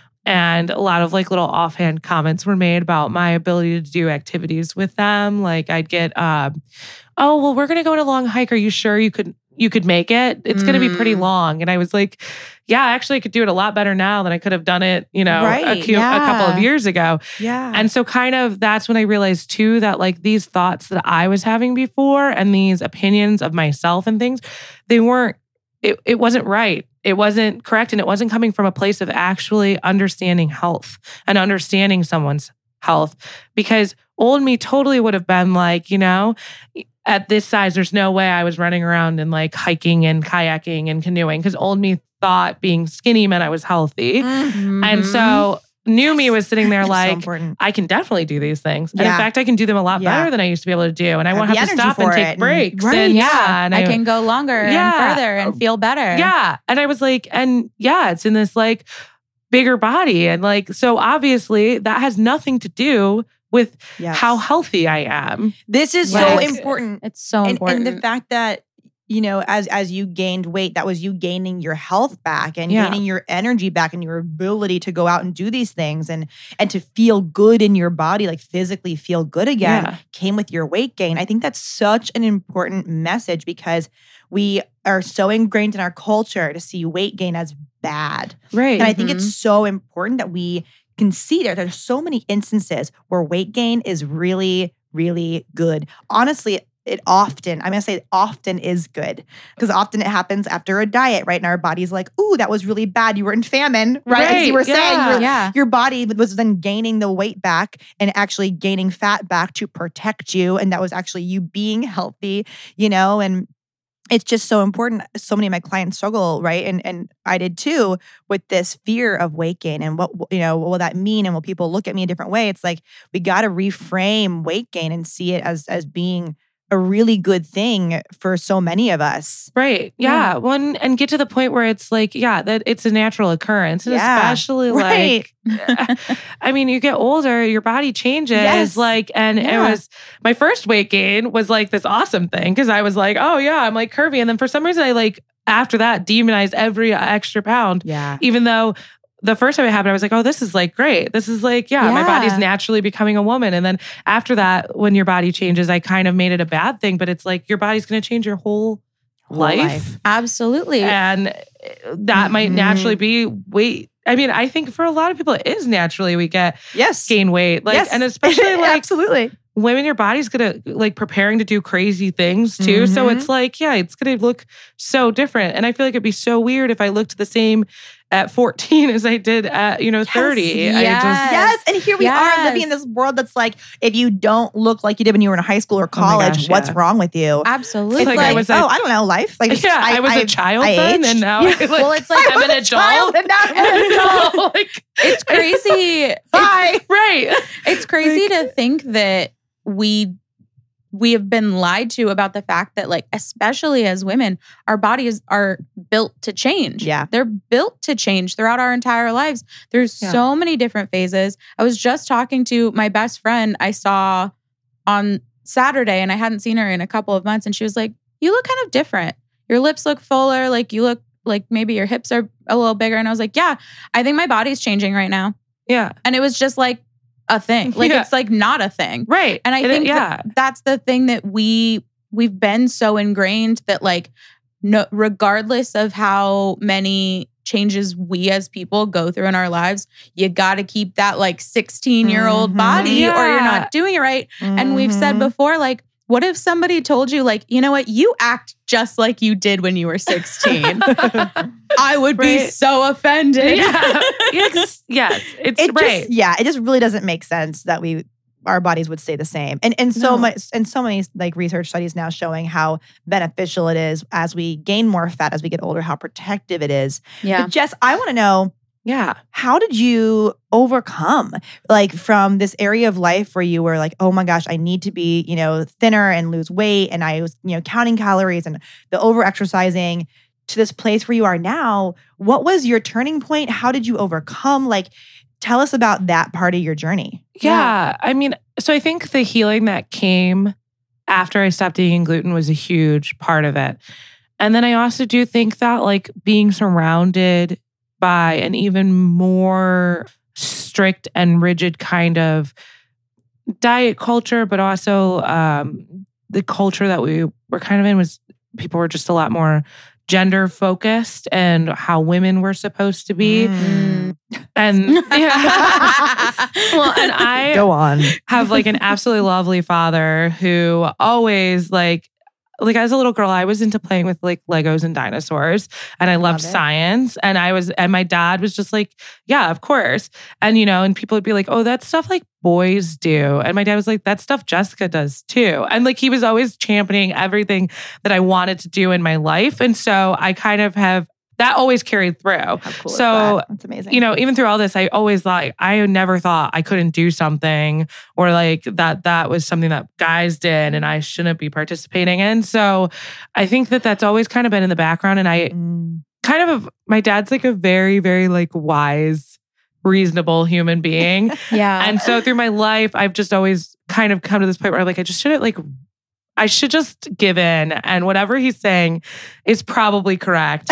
And a lot of like little offhand comments were made about my ability to do activities with them. Like I'd get, um, oh, well, we're going to go on a long hike. Are you sure you could, you could make it? It's going to be pretty Mm. long. And I was like, yeah, actually I could do it a lot better now than I could have done it, you know, a, Right, few, a couple of yeah. years ago. Yeah. And so kind of that's when I realized too that like these thoughts that I was having before and these opinions of myself and things, they weren't, it, it wasn't right. It wasn't correct. And it wasn't coming from a place of actually understanding health and understanding someone's health. Because old me totally would have been like, you know, at this size, there's no way I was running around and like hiking and kayaking and canoeing because old me thought being skinny meant I was healthy. Mm. And Mhm. so new me was sitting there Which is so like, important. I can definitely do these things. And Yeah. in fact, I can do them a lot Yeah. better than I used to be able to do. And I Have won't the have to energy stop and for it take and- breaks. Right. And yeah, yeah. And I, can go longer Yeah. and further and feel better. Yeah. And I was like, and yeah, it's in this like bigger body. And like, so obviously that has nothing to do with Yes. how healthy I am. This is so Right. important. It's so and, important. and the fact that, you know, as as you gained weight, that was you gaining your health back and Yeah. gaining your energy back and your ability to go out and do these things and and to feel good in your body, like physically feel good again, Yeah. came with your weight gain. I think that's such an important message because we are so ingrained in our culture to see weight gain as bad. Right. And I think it's so important that we can see there. There's so many instances where weight gain is really, really good. Honestly, it often, I'm going to say often is good because often it happens after a diet, right? And our body's like, ooh, that was really bad. You were in famine, right? As you were Right, saying, yeah. your, yeah. your body was then gaining the weight back and actually gaining fat back to protect you. And that was actually you being healthy, you know? And it's just so important. So many of my clients struggle, right? And and I did too with this fear of weight gain and what, you know, what will that mean? And will people look at me a different way? It's like, we got to reframe weight gain and see it as as being a really good thing for so many of us. Right. Yeah. One and get to the point where it's like, yeah, that it's a natural occurrence. And Yeah. especially Right. like, I mean, you get older, your body changes. Yes. Like, and Yeah. it was my first weight gain was like this awesome thing because I was like, oh yeah, I'm like curvy. And then for some reason, I like after that demonized every extra pound, Yeah. even though the first time it happened, I was like, oh, this is like great. This is like, yeah, my Yeah. body's naturally becoming a woman. And then after that, when your body changes, I kind of made it a bad thing, but it's like your body's going to change your whole, Whole life. life. Absolutely. And that Mhm. might naturally be weight. I mean, I think for a lot of people, it is naturally we get Yes. gain weight. Like, yes. and especially like Absolutely. women, your body's gonna like preparing to do crazy things too. So Mhm. it's like, yeah, it's gonna look so different. And I feel like it'd be so weird if I looked the same at fourteen as I did at, you know, thirty. I yes. just, Yes. And here we are Yes. living in this world that's like, if you don't look like you did when you were in high school or Oh my college, gosh, what's yeah. wrong with you? Absolutely. It's like like, I was oh, a- I don't know, life. Like, yeah, I, was a a child I then, aged. and now Yeah. I, like, Well, it's like I'm an adult. Child and now I'm an adult. like, it's crazy. Bye. right. It's crazy to think that we we have been lied to about the fact that, like, especially as women, our bodies are built to change. Yeah. They're built to change throughout our entire lives. There's Yeah. so many different phases. I was just talking to my best friend I saw on Saturday, and I hadn't seen her in a couple of months, and she was like, "You look kind of different. Your lips look fuller, like you look like maybe your hips are a little bigger." And I was like, "Yeah, I think my body's changing right now." Yeah. And it was just like a thing. Like Yeah. it's like not a thing. Right. And I It- think yeah. that that's the thing that we we've been so ingrained that, like, no, regardless of how many changes we as people go through in our lives, you got to keep that like sixteen year old Mhm. body or you're Yeah. not doing it right. And we've said Mhm. before, like, what if somebody told you, like, you know what, you act just like you did when you were sixteen? I would be Right. so offended. yeah. Yes. Yes. It's it right. just, yeah, it just really doesn't make sense that we our bodies would stay the same. And and so No. much and so many like research studies now showing how beneficial it is as we gain more fat as we get older, how protective it is. Yeah. But Jess, I want to know, yeah. how did you overcome like from this area of life where you were like, oh my gosh, I need to be, you know, thinner and lose weight, and I was, you know, counting calories and the over exercising, to this place where you are now? What was your turning point? How did you overcome? Like, tell us about that part of your journey. Yeah. I mean, so I think the healing that came after I stopped eating gluten was a huge part of it. And then I also do think that, like, being surrounded by an even more strict and rigid kind of diet culture, but also um, the culture that we were kind of in was people were just a lot more gender focused and how women were supposed to be. Mm. And yeah. well, and I Go on. have like an absolutely lovely father who always like like as a little girl, I was into playing with like Legos and dinosaurs, and I loved Love it. science. And I was, and my dad was just like, yeah, of course. And, you know, and people would be like, oh, that's stuff like boys do. And my dad was like, that's stuff Jessica does too. And like, he was always championing everything that I wanted to do in my life. And so I kind of have, that always carried through. How cool is So, that? That's amazing. You know, even through all this, I always thought, I never thought I couldn't do something, or like that that was something that guys did and I shouldn't be participating in. So I think that that's always kind of been in the background. And I Mm. kind of, my dad's like a very, very like wise, reasonable human being. Yeah. And so through my life, I've just always kind of come to this point where I'm like, I just shouldn't like, I should just give in, and whatever he's saying is probably correct.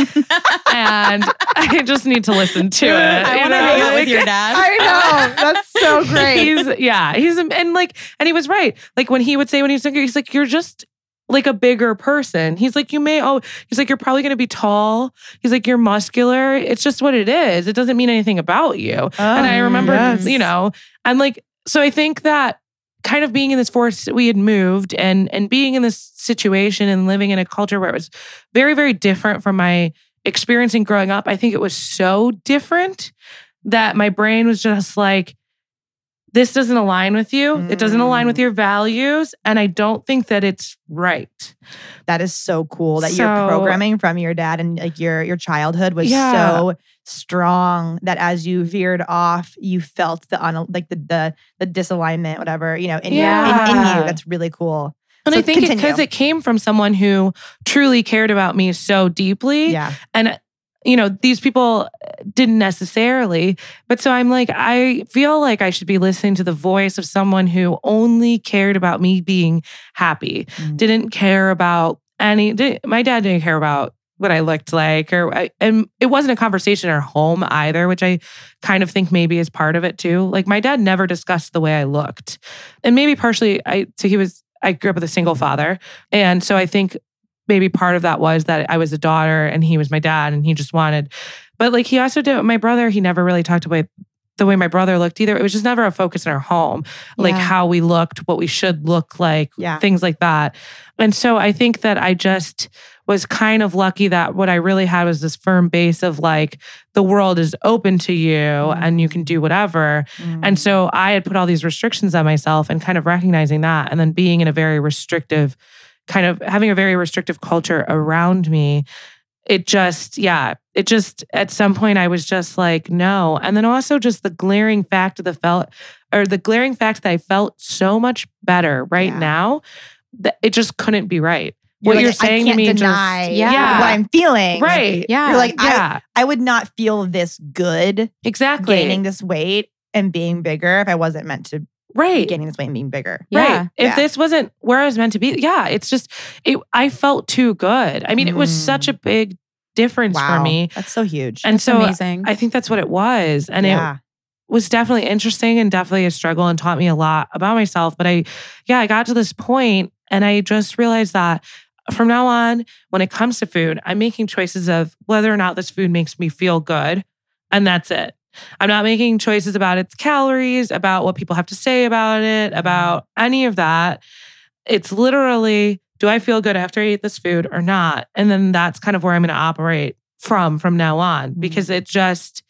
And I just need to listen to it. I you want to know? hang out with Like, your dad. I know. That's so great. He's, yeah, he's, and like, and he was right. Like when he would say when he was younger, he's like, you're just like a bigger person. He's like, you may, oh, he's like, you're probably going to be tall. He's like, you're muscular. It's just what it is. It doesn't mean anything about you. and I remember, yes. you know, and like, so I think that kind of being in this force, we had moved and and being in this situation and living in a culture where it was very, very different from my experiencing growing up. I think it was so different that my brain was just like, this doesn't align with you. It doesn't align with your values. And I don't think that it's right. That is so cool that your So- programming from your dad and like your your childhood was Yeah. so strong that as you veered off, you felt the un, like the the the disalignment, whatever, you know, in, Yeah. in, in you. That's really cool. And So I think continue. because it came from someone who truly cared about me so deeply. Yeah. And, you know, these people didn't necessarily. But so I'm like, I feel like I should be listening to the voice of someone who only cared about me being happy, Mm. didn't care about any, didn't, my dad didn't care about what I looked like, or I, and it wasn't a conversation in our home either, which I kind of think maybe is part of it too. Like my dad never discussed the way I looked, and maybe partially I, so he was, I grew up with a single father. And so I think maybe part of that was that I was a daughter and he was my dad and he just wanted, but like he also did, my brother, he never really talked about the way my brother looked either. It was just never a focus in our home, like Yeah. how we looked, what we should look like, Yeah. things like that. And so I think that I just was kind of lucky that what I really had was this firm base of like, the world is open to you Mm. and you can do whatever. Mm. And so I had put all these restrictions on myself and kind of recognizing that and then being in a very restrictive, kind of having a very restrictive culture around me. It just, yeah, it just, at some point I was just like, no. And then also just the glaring fact of the felt, or the glaring fact that I felt so much better right Yeah. now, that it just couldn't be right. You're what like, you're I saying can't to me deny just, yeah. what I'm feeling. right. Yeah. You're like, I, Yeah, I would not feel this good exactly. gaining this weight and being bigger if I wasn't meant to be right. gaining this weight and being bigger. Yeah. Right. If Yeah. this wasn't where I was meant to be, yeah, it's just, it. I felt too good. I mean, it was Mm. such a big difference Wow. for me. That's so huge. And That's so amazing. I think that's what it was. And yeah. it was definitely interesting and definitely a struggle and taught me a lot about myself. But I, yeah, I got to this point and I just realized that from now on, when it comes to food, I'm making choices of whether or not this food makes me feel good. And that's it. I'm not making choices about its calories, about what people have to say about it, about any of that. It's literally, do I feel good after I eat this food or not? And then that's kind of where I'm going to operate from from now on, because it just,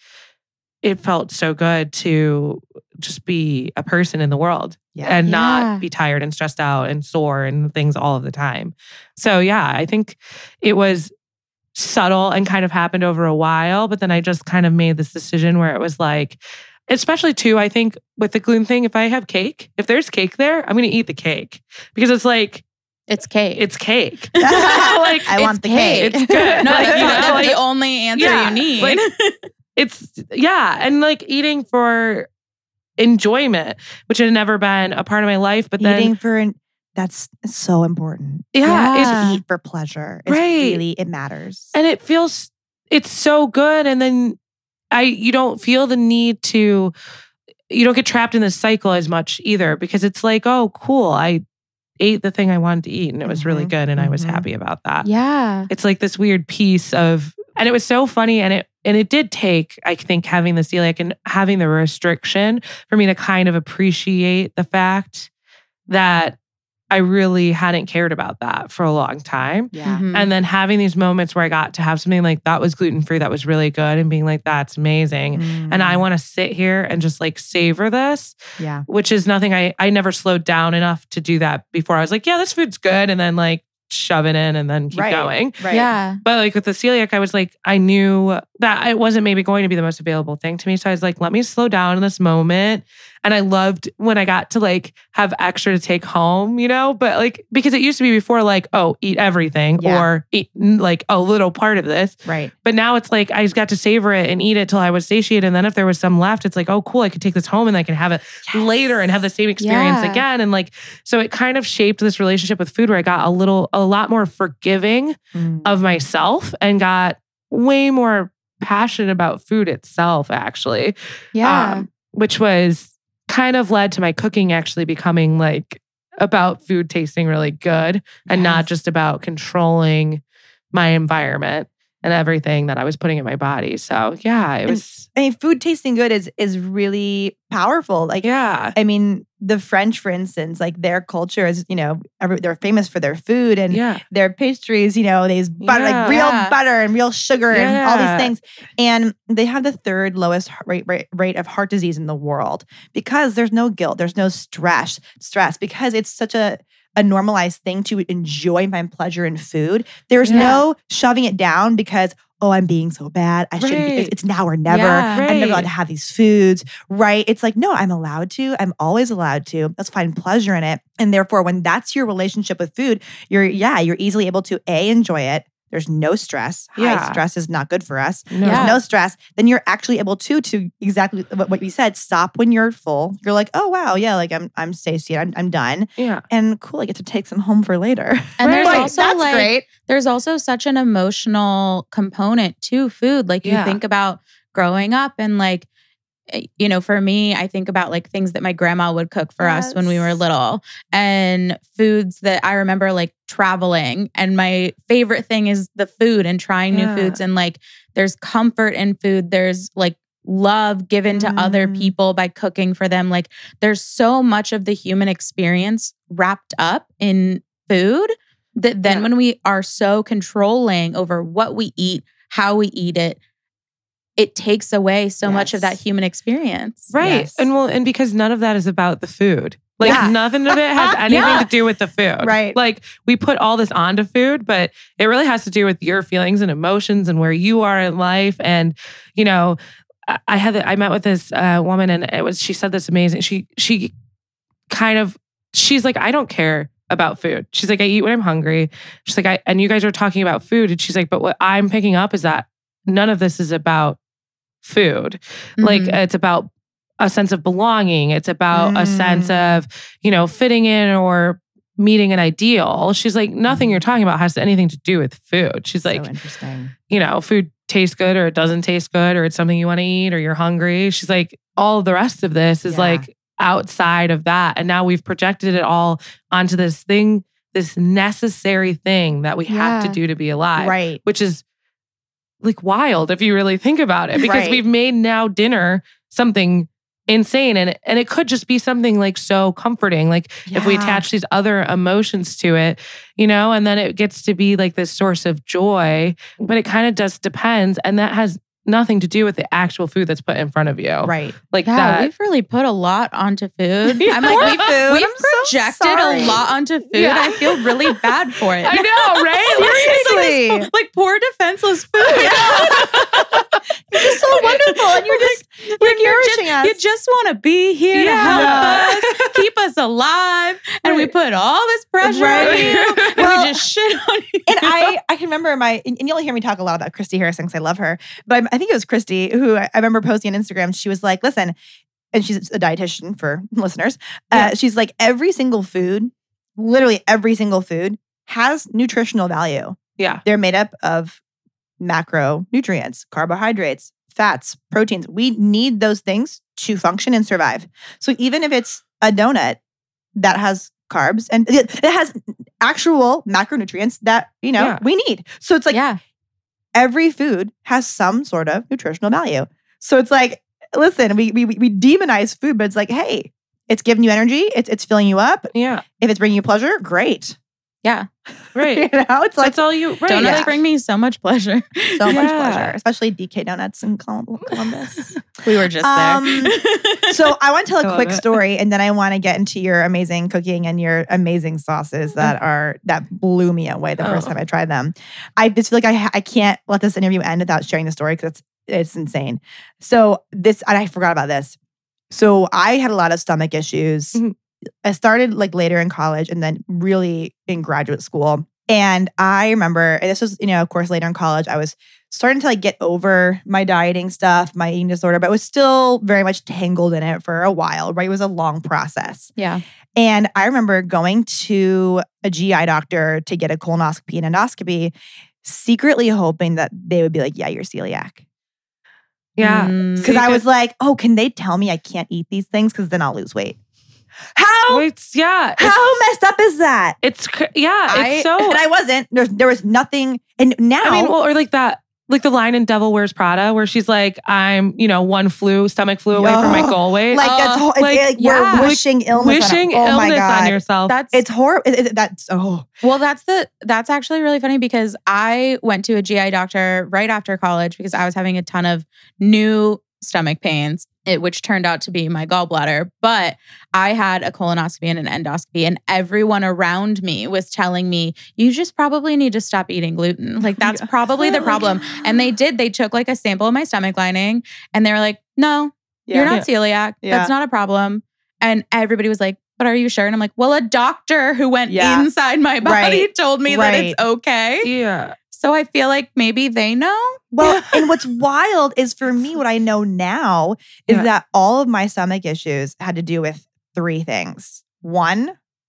it felt so good to just be a person in the world Yeah. and Yeah. not be tired and stressed out and sore and things all of the time. So yeah, I think it was subtle and kind of happened over a while, but then I just kind of made this decision where it was like, especially too, I think with the gluten thing, if I have cake, if there's cake there, I'm going to eat the cake because it's like, it's cake. it's cake. like, Like, I want the cake. It's good. No, Like, that's, you not- know, that's like- the only answer Yeah, you need. like, it's, yeah. And like eating for enjoyment, which had never been a part of my life. But then, Eating for an, that's so important. yeah, Yeah. it's, To eat for pleasure. It's Right. really, it matters. and it feels, it's so good. And then I, you don't feel the need to, you don't get trapped in this cycle as much either, because it's like, oh, cool. I ate the thing I wanted to eat and it was really Mhm. good. And I was Mhm. happy about that. yeah. It's like this weird piece of, and it was so funny. And it, and it did take, I think, having the celiac and having the restriction for me to kind of appreciate the fact that I really hadn't cared about that for a long time. yeah. Mhm. And then having these moments where I got to have something like that was gluten-free, that was really good, and being like, that's amazing. And I Mm. want to sit here and just like savor this, yeah. which is nothing I, I never slowed down enough to do that before. I was like, yeah, this food's good. And then like shove it in and then keep Right. going. Right. Yeah. But like with the celiac, I was like, I knew that it wasn't maybe going to be the most available thing to me. So I was like, let me slow down in this moment. And I loved when I got to like have extra to take home, you know, but like, because it used to be before like, oh, eat everything Yeah. or eat like a little part of this. Right. But now it's like, I just got to savor it and eat it till I was satiated. And then if there was some left, it's like, oh, cool, I could take this home and I can have it later and have the same experience Yeah. again. And like, so it kind of shaped this relationship with food where I got a little, a lot more forgiving Mm. of myself and got way more passionate about food itself, actually. Yeah. Um, which was kind of led to my cooking actually becoming like about food tasting really good and not Yes. just about controlling my environment and everything that I was putting in my body. So yeah, it And- was, I mean, food tasting good is is really powerful. Like, yeah, I mean, the French, for instance, like their culture is, you know, every, they're famous for their food and yeah, their pastries, you know, they use butter, Yeah. like real Yeah. butter and real sugar and all Yeah. these things. And they have the third lowest heart rate, rate rate of heart disease in the world because there's no guilt, there's no stress, stress because it's such a a normalized thing to enjoy and find pleasure in food. There's Yeah. no shoving it down because, oh, I'm being so bad. I shouldn't be. It's, Right. it's now or never. Yeah. I'm never allowed Right. to have these foods, right? It's like, no, I'm allowed to. I'm always allowed to. Let's find pleasure in it. And therefore, when that's your relationship with food, you're, yeah, you're easily able to A, enjoy it. There's no stress. High Yeah. stress is not good for us. No. There's Yeah. no stress. Then you're actually able to, to exactly what, what we said, stop when you're full. You're like, oh, wow, yeah, like I'm I'm satiated. I'm, I'm done. yeah, And cool, I get to take some home for later. And there's Right. also that's like great. there's also such an emotional component to food. Like you Yeah. think about growing up and like you know, for me, I think about like things that my grandma would cook for Yes. us when we were little, and foods that I remember like traveling. And my favorite thing is the food and trying Yeah. new foods. And like, there's comfort in food. There's like love given to other Mm. people by cooking for them. Like, there's so much of the human experience wrapped up in food that then Yeah. when we are so controlling over what we eat, how we eat it, it takes away so much of that Yes. human experience. Right. Yes. And well, and because none of that is about the food. Like Yeah. nothing of it has anything Yeah. to do with the food. Right. Like we put all this onto food, but it really has to do with your feelings and emotions and where you are in life. And, you know, I- I had, I met with this uh, woman and it was, she said this amazing, she, she kind of, she's like, I don't care about food. She's like, I eat when I'm hungry. She's like, I, and you guys are talking about food. And she's like, but what I'm picking up is that none of this is about food. Like Mhm. it's about a sense of belonging. It's about a sense Mm. of, you know, fitting in or meeting an ideal. She's like, nothing you're talking about has anything to do with food. She's like, so interesting. you know, food tastes good or it doesn't taste good or it's something you want to eat or you're hungry. She's like, all of the rest of this is Yeah. like outside of that. And now we've projected it all onto this thing, this necessary thing that we have to Yeah. do to be alive, Right. which is like wild if you really think about it, because Right. we've made now dinner something insane. And, and it could just be something like so comforting. Like if we Yeah. attach these other emotions to it, you know, and then it gets to be like this source of joy, but it kind of just depends. And that has nothing to do with the actual food that's put in front of you. Right. Like Yeah, that. we've really put a lot onto food. Yeah. I'm like, Poor we've, food. we've I'm so projected sorry. a lot onto food. Yeah. I feel really bad for it. I know, right? Seriously. Like, like poor defenseless food. You're just so wonderful. And you're just you're Like, you're nourishing just, us. you just want to be here to Yeah. help Yeah. us, keep us alive, and we Right. put all this pressure Right. on you, and Well, we just shit on you. And I, I can remember my, and you'll hear me talk a lot about Christy Harrison because I love her. But I, I think it was Christy who I, I remember posting on Instagram. She was like, listen, and she's a dietitian for listeners. Yeah. Uh, she's like, every single food, literally every single food has nutritional value. Yeah. They're made up of macronutrients, carbohydrates, fats, proteins. We need those things to function and survive. So even if it's a donut that has carbs and it, it has actual macronutrients that, you know, Yeah. we need. So it's like yeah. every food has some sort of nutritional value. So it's like, listen, we we we demonize food, but it's like, hey, it's giving you energy, it's it's filling you up. Yeah. If it's bringing you pleasure, great. Yeah. Right. You know, it's like That's all you, right. Donuts yeah. bring me so much pleasure. so much Yeah. pleasure, especially D K Donuts in Colum- Columbus. We were just Um, there. So I want to tell I a love quick it. story, and then I want to get into your amazing cooking and your amazing sauces that are that blew me away the first Oh. time I tried them. I just feel like I ha- I can't let this interview end without sharing the story because it's it's insane. So this, and I forgot about this. So I had a lot of stomach issues. Mhm. I started like later in college, and then really in graduate school. And I remember, and this was, you know, of course, later in college, I was starting to like get over my dieting stuff, my eating disorder, but was still very much tangled in it for a while, right? It was a long process. Yeah. And I remember going to a G I doctor to get a colonoscopy and endoscopy, secretly hoping that they would be like, yeah, you're celiac. Yeah. Mm. Because you I could- was like, oh, can they tell me I can't eat these things? Because then I'll lose weight. How? Wait, yeah. How messed up is that? It's, cr- yeah. I- It's so, And I wasn't. There, there was nothing. And now, I mean, well, or like that, like the line in Devil Wears Prada where she's like, I'm, you know, one flu, stomach flu away from my Ugh. goal weight. like Oh, that's whole, like, it's like yeah. we're wishing illness. Wishing on, oh my illness God. on yourself. That's It's horrible. It, it, that's oh Well, that's the that's actually really funny because I went to a G I doctor right after college because I was having a ton of new stomach pains, it, which turned out to be my gallbladder. But I had a colonoscopy and an endoscopy, and everyone around me was telling me, you just probably need to stop eating gluten. Like, that's Yeah. probably the problem. And they did. They took like a sample of my stomach lining and they were like, no, you're not celiac. Yeah. That's not a problem. And everybody was like, but are you sure? And I'm like, well, a doctor who went Yeah. inside my body Right. told me Right. that it's okay. yeah. So I feel like maybe they know. Well, and what's wild is for me, what I know now is Yeah. that all of my stomach issues had to do with three things. One,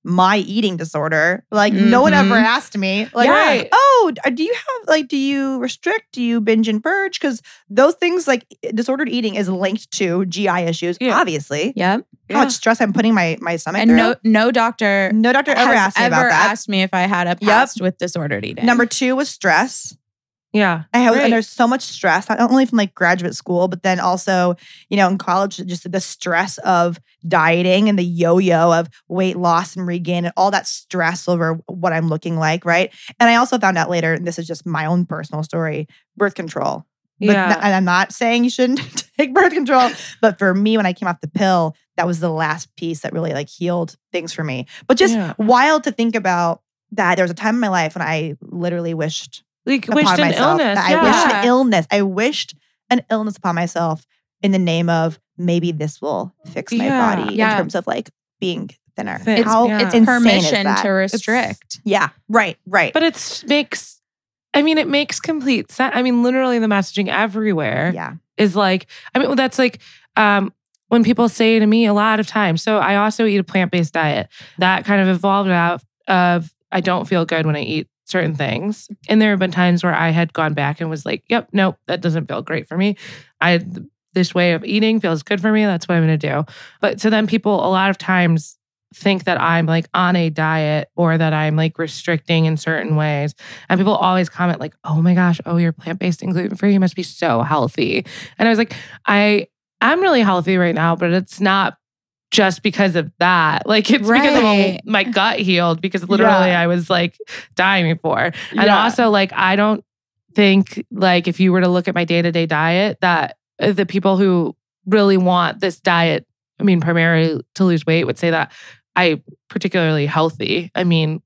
my eating disorder. Like mm-hmm. no one ever asked me like, right. oh, do you have like, do you restrict? Do you binge and purge? Because those things like disordered eating is linked to G I issues, yeah. obviously. Yep. How yeah. much stress I'm putting my, my stomach and through. no no doctor no doctor ever has asked me ever about that. asked me if I had a past yep. with disordered eating. Number two was stress. Yeah. I have, right. and there's so much stress, not only from like graduate school, but then also, you know, in college, just the stress of dieting and the yo-yo of weight loss and regain and all that stress over what I'm looking like, right? And I also found out later, and this is just my own personal story, birth control. But yeah. th- and I'm not saying you shouldn't take birth control, but for me, when I came off the pill, that was the last piece that really like healed things for me. But just yeah. wild to think about that there was a time in my life when I literally wished Like wished an myself, illness. I yeah. wished an illness. I wished an illness upon myself in the name of maybe this will fix my yeah. body yeah. in terms of like being thinner. It's, How yeah. it's insane permission is that? to restrict. It's, yeah, right, right. But it makes, I mean, it makes complete sense. I mean, literally the messaging everywhere yeah. is like, I mean, well, that's like, um, when people say to me a lot of times, so I also eat a plant-based diet that kind of evolved out of, I don't feel good when I eat certain things. And there have been times where I had gone back and was like, yep, nope, that doesn't feel great for me. I this way of eating feels good for me. That's what I'm going to do. But so then people a lot of times think that I'm like on a diet or that I'm like restricting in certain ways. And people always comment like, oh my gosh, oh, you're plant-based and gluten-free. You must be so healthy. And I was like, I, I'm really healthy right now, but it's not just because of that. Like it's right. because of all, my gut healed because literally yeah. I was like dying before. And yeah. also like, I don't think like if you were to look at my day-to-day diet that the people who really want this diet, I mean, primarily to lose weight would say that I'm particularly healthy. I mean,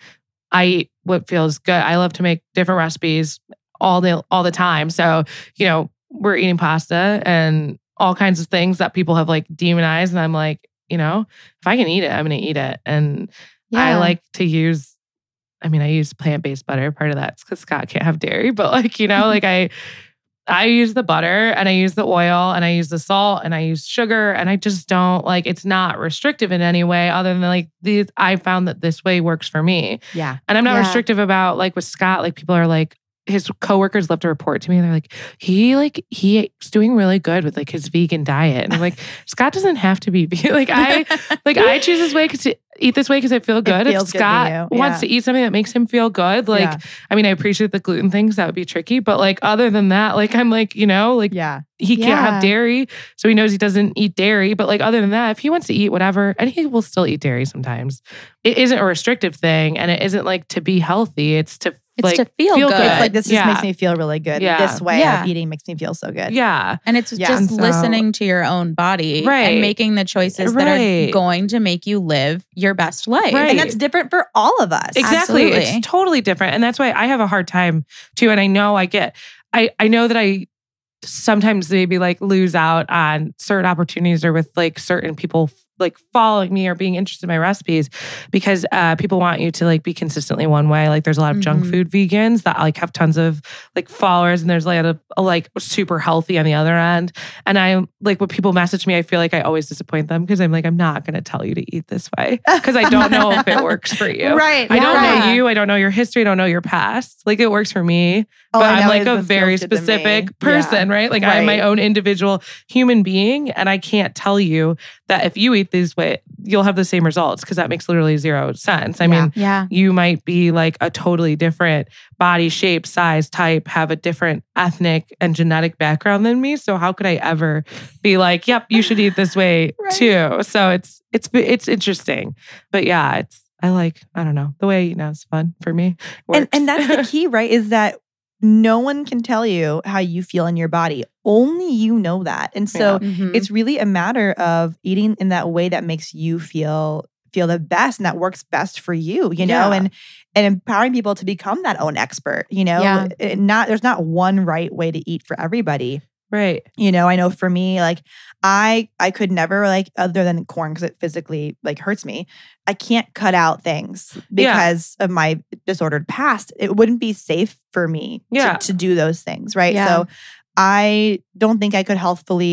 I eat what feels good. I love to make different recipes all the, all the time. So, you know, we're eating pasta and all kinds of things that people have like demonized. And I'm like, you know, if I can eat it, I'm going to eat it. And yeah. I like to use, I mean, I use plant-based butter. Part of that's because Scott can't have dairy, but like, you know, like I, I use the butter and I use the oil and I use the salt and I use sugar and I just don't like, it's not restrictive in any way other than like these, I found that this way works for me. Yeah. And I'm not yeah. restrictive about like with Scott, like people are like, his coworkers love to report to me. They're like, he like, he's doing really good with like his vegan diet. And I'm like, Scott doesn't have to be vegan. Like I, like I choose this way because eat this way because I feel good. It if Scott good to wants yeah. to eat something that makes him feel good, like, yeah. I mean, I appreciate the gluten things. That would be tricky. But like, other than that, like, I'm like, you know, like yeah. he can't yeah. have dairy. So he knows he doesn't eat dairy. But like, other than that, if he wants to eat whatever, and he will still eat dairy sometimes, it isn't a restrictive thing. And it isn't like to be healthy. It's to It's like, to feel, feel good. good. It's like, this just Yeah. makes me feel really good. Yeah. This way Yeah. of eating makes me feel so good. Yeah. And it's Yeah. just And so- listening to your own body Right. and making the choices that Right. are going to make you live your best life. Right. And that's different for all of us. Exactly. Absolutely. It's totally different. And that's why I have a hard time too. And I know I get, I, I know that I sometimes maybe like lose out on certain opportunities or with like certain people like following me or being interested in my recipes because uh, people want you to like be consistently one way. Like there's a lot of junk Mhm. food vegans that like have tons of like followers and there's like a, a like super healthy on the other end. And I like when people message me, I feel like I always disappoint them because I'm like, I'm not going to tell you to eat this way because I don't know if it works for you. Right. I don't Yeah. know you. I don't know your history. I don't know your past. Like it works for me, All but I I'm know like is a this very feels good to me. specific person, Yeah. right? Like I'm my Right. own individual human being. And I can't tell you that if you eat this way, you'll have the same results because that makes literally zero sense. I Yeah. mean, Yeah. you might be like a totally different body shape, size, type, have a different ethnic and genetic background than me. So how could I ever be like, yep, you should eat this way Right. too? So it's it's it's interesting. But yeah, it's I like, I don't know, the way I eat now is fun for me. And Works. and that's the key, right? Is that no one can tell you how you feel in your body. Only you know that. And so Mhm. it's really a matter of eating in that way that makes you feel feel the best and that works best for you, you know, Yeah. and and empowering people to become that own expert, you know. Yeah. It not there's not one right way to eat for everybody. Right. You know, I know for me, like I I could never like other than corn because it physically like hurts me. I can't cut out things Yeah. because of my disordered past. It wouldn't be safe for me Yeah. to, to do those things, right? Yeah. So I don't think I could healthfully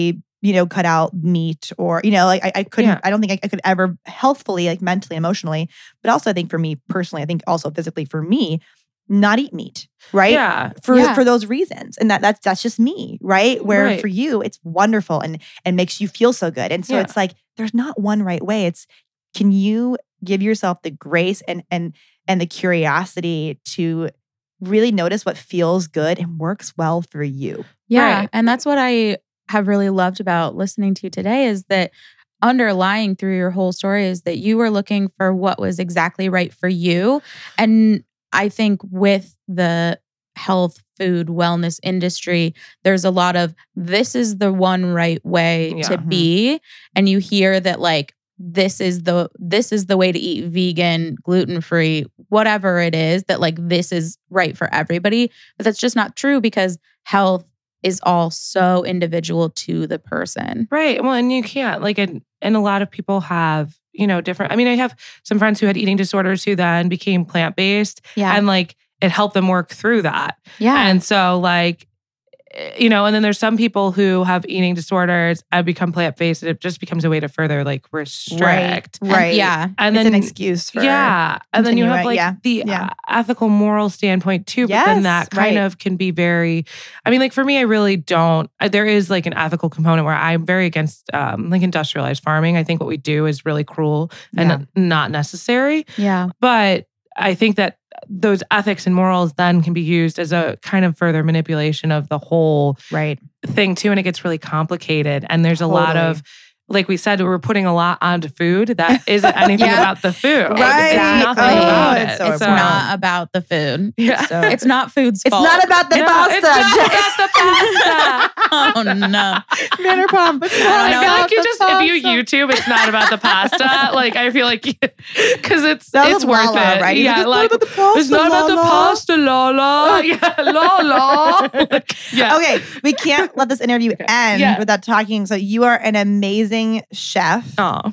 you know, cut out meat or, you know, like I, I couldn't, Yeah. I don't think I, I could ever healthfully, like mentally, emotionally, but also I think for me personally, I think also physically for me, not eat meat, right? Yeah. For Yeah. for those reasons. And that that's that's just me, right? Where Right. for you, it's wonderful and and makes you feel so good. And so Yeah. it's like there's not one right way. It's can you give yourself the grace and and and the curiosity to really notice what feels good and works well for you. Yeah. Right. And that's what I have really loved about listening to you today is that underlying through your whole story is that you were looking for what was exactly right for you. And I think with the health, food, wellness industry, there's a lot of this is the one right way Yeah. to be. And you hear that like this is the this is the way to eat vegan, gluten-free, whatever it is, that like this is right for everybody. But that's just not true because health is all so individual to the person. Right. Well, and you can't like, and, and a lot of people have, you know, different, I mean, I have some friends who had eating disorders who then became plant-based Yeah. and like it helped them work through that. yeah. And so like, you know, and then there's some people who have eating disorders and become plant-based and it just becomes a way to further like restrict. And- Right. yeah. And It's then an excuse for yeah, and then you have continuing, like yeah, the yeah. uh, ethical, moral standpoint too. But then Yes, that kind right. of can be very. I mean, like for me, I really don't. uh, There is like an ethical component where I'm very against um, like industrialized farming. I think what we do is really cruel and Yeah. not necessary. Yeah. But I think that those ethics and morals then can be used as a kind of further manipulation of the whole Right. thing too, and it gets really complicated. And there's a lot Totally. of. Like we said, we're putting a lot onto food that isn't anything Yeah. about the food. Right. It's nothing Oh, about it's it. so It's important. not about the food. Yeah. So It's not food's it's fault. not about the No, pasta. it's not Jess. about the pasta. Oh no. Vanderpump. It's not I feel about like you the just pasta. if you YouTube, it's not about the pasta. Like I feel like because it's That was it's worth Lala, it, right? He's Yeah, like, like it's not about the pasta, it's not about the Lala. pasta, Lala. Yeah, Lala. Like, yeah. Okay, we can't let this interview end Yeah. without talking. So you are an amazing chef. Oh,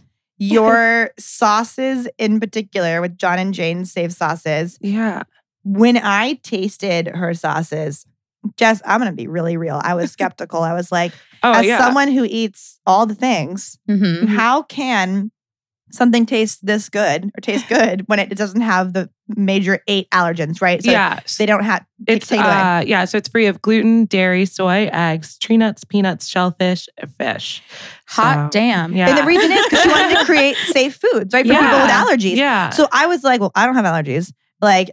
Your sauces in particular with John and Jane's Safe Sauces. yeah. When I tasted her sauces, Jess, I'm going to be really real. I was skeptical. I was like, Oh, as yeah. someone who eats all the things, Mhm. how can something taste this good or taste good when it doesn't have the major eight allergens, right? So yeah. they don't have, It's take it away. uh, yeah, so it's free of gluten, dairy, soy, eggs, tree nuts, peanuts, shellfish, and fish. Hot So, damn. Yeah. And the reason is because she wanted to create safe foods, right? For Yeah. people with allergies. Yeah. So I was like, well, I don't have allergies. Like,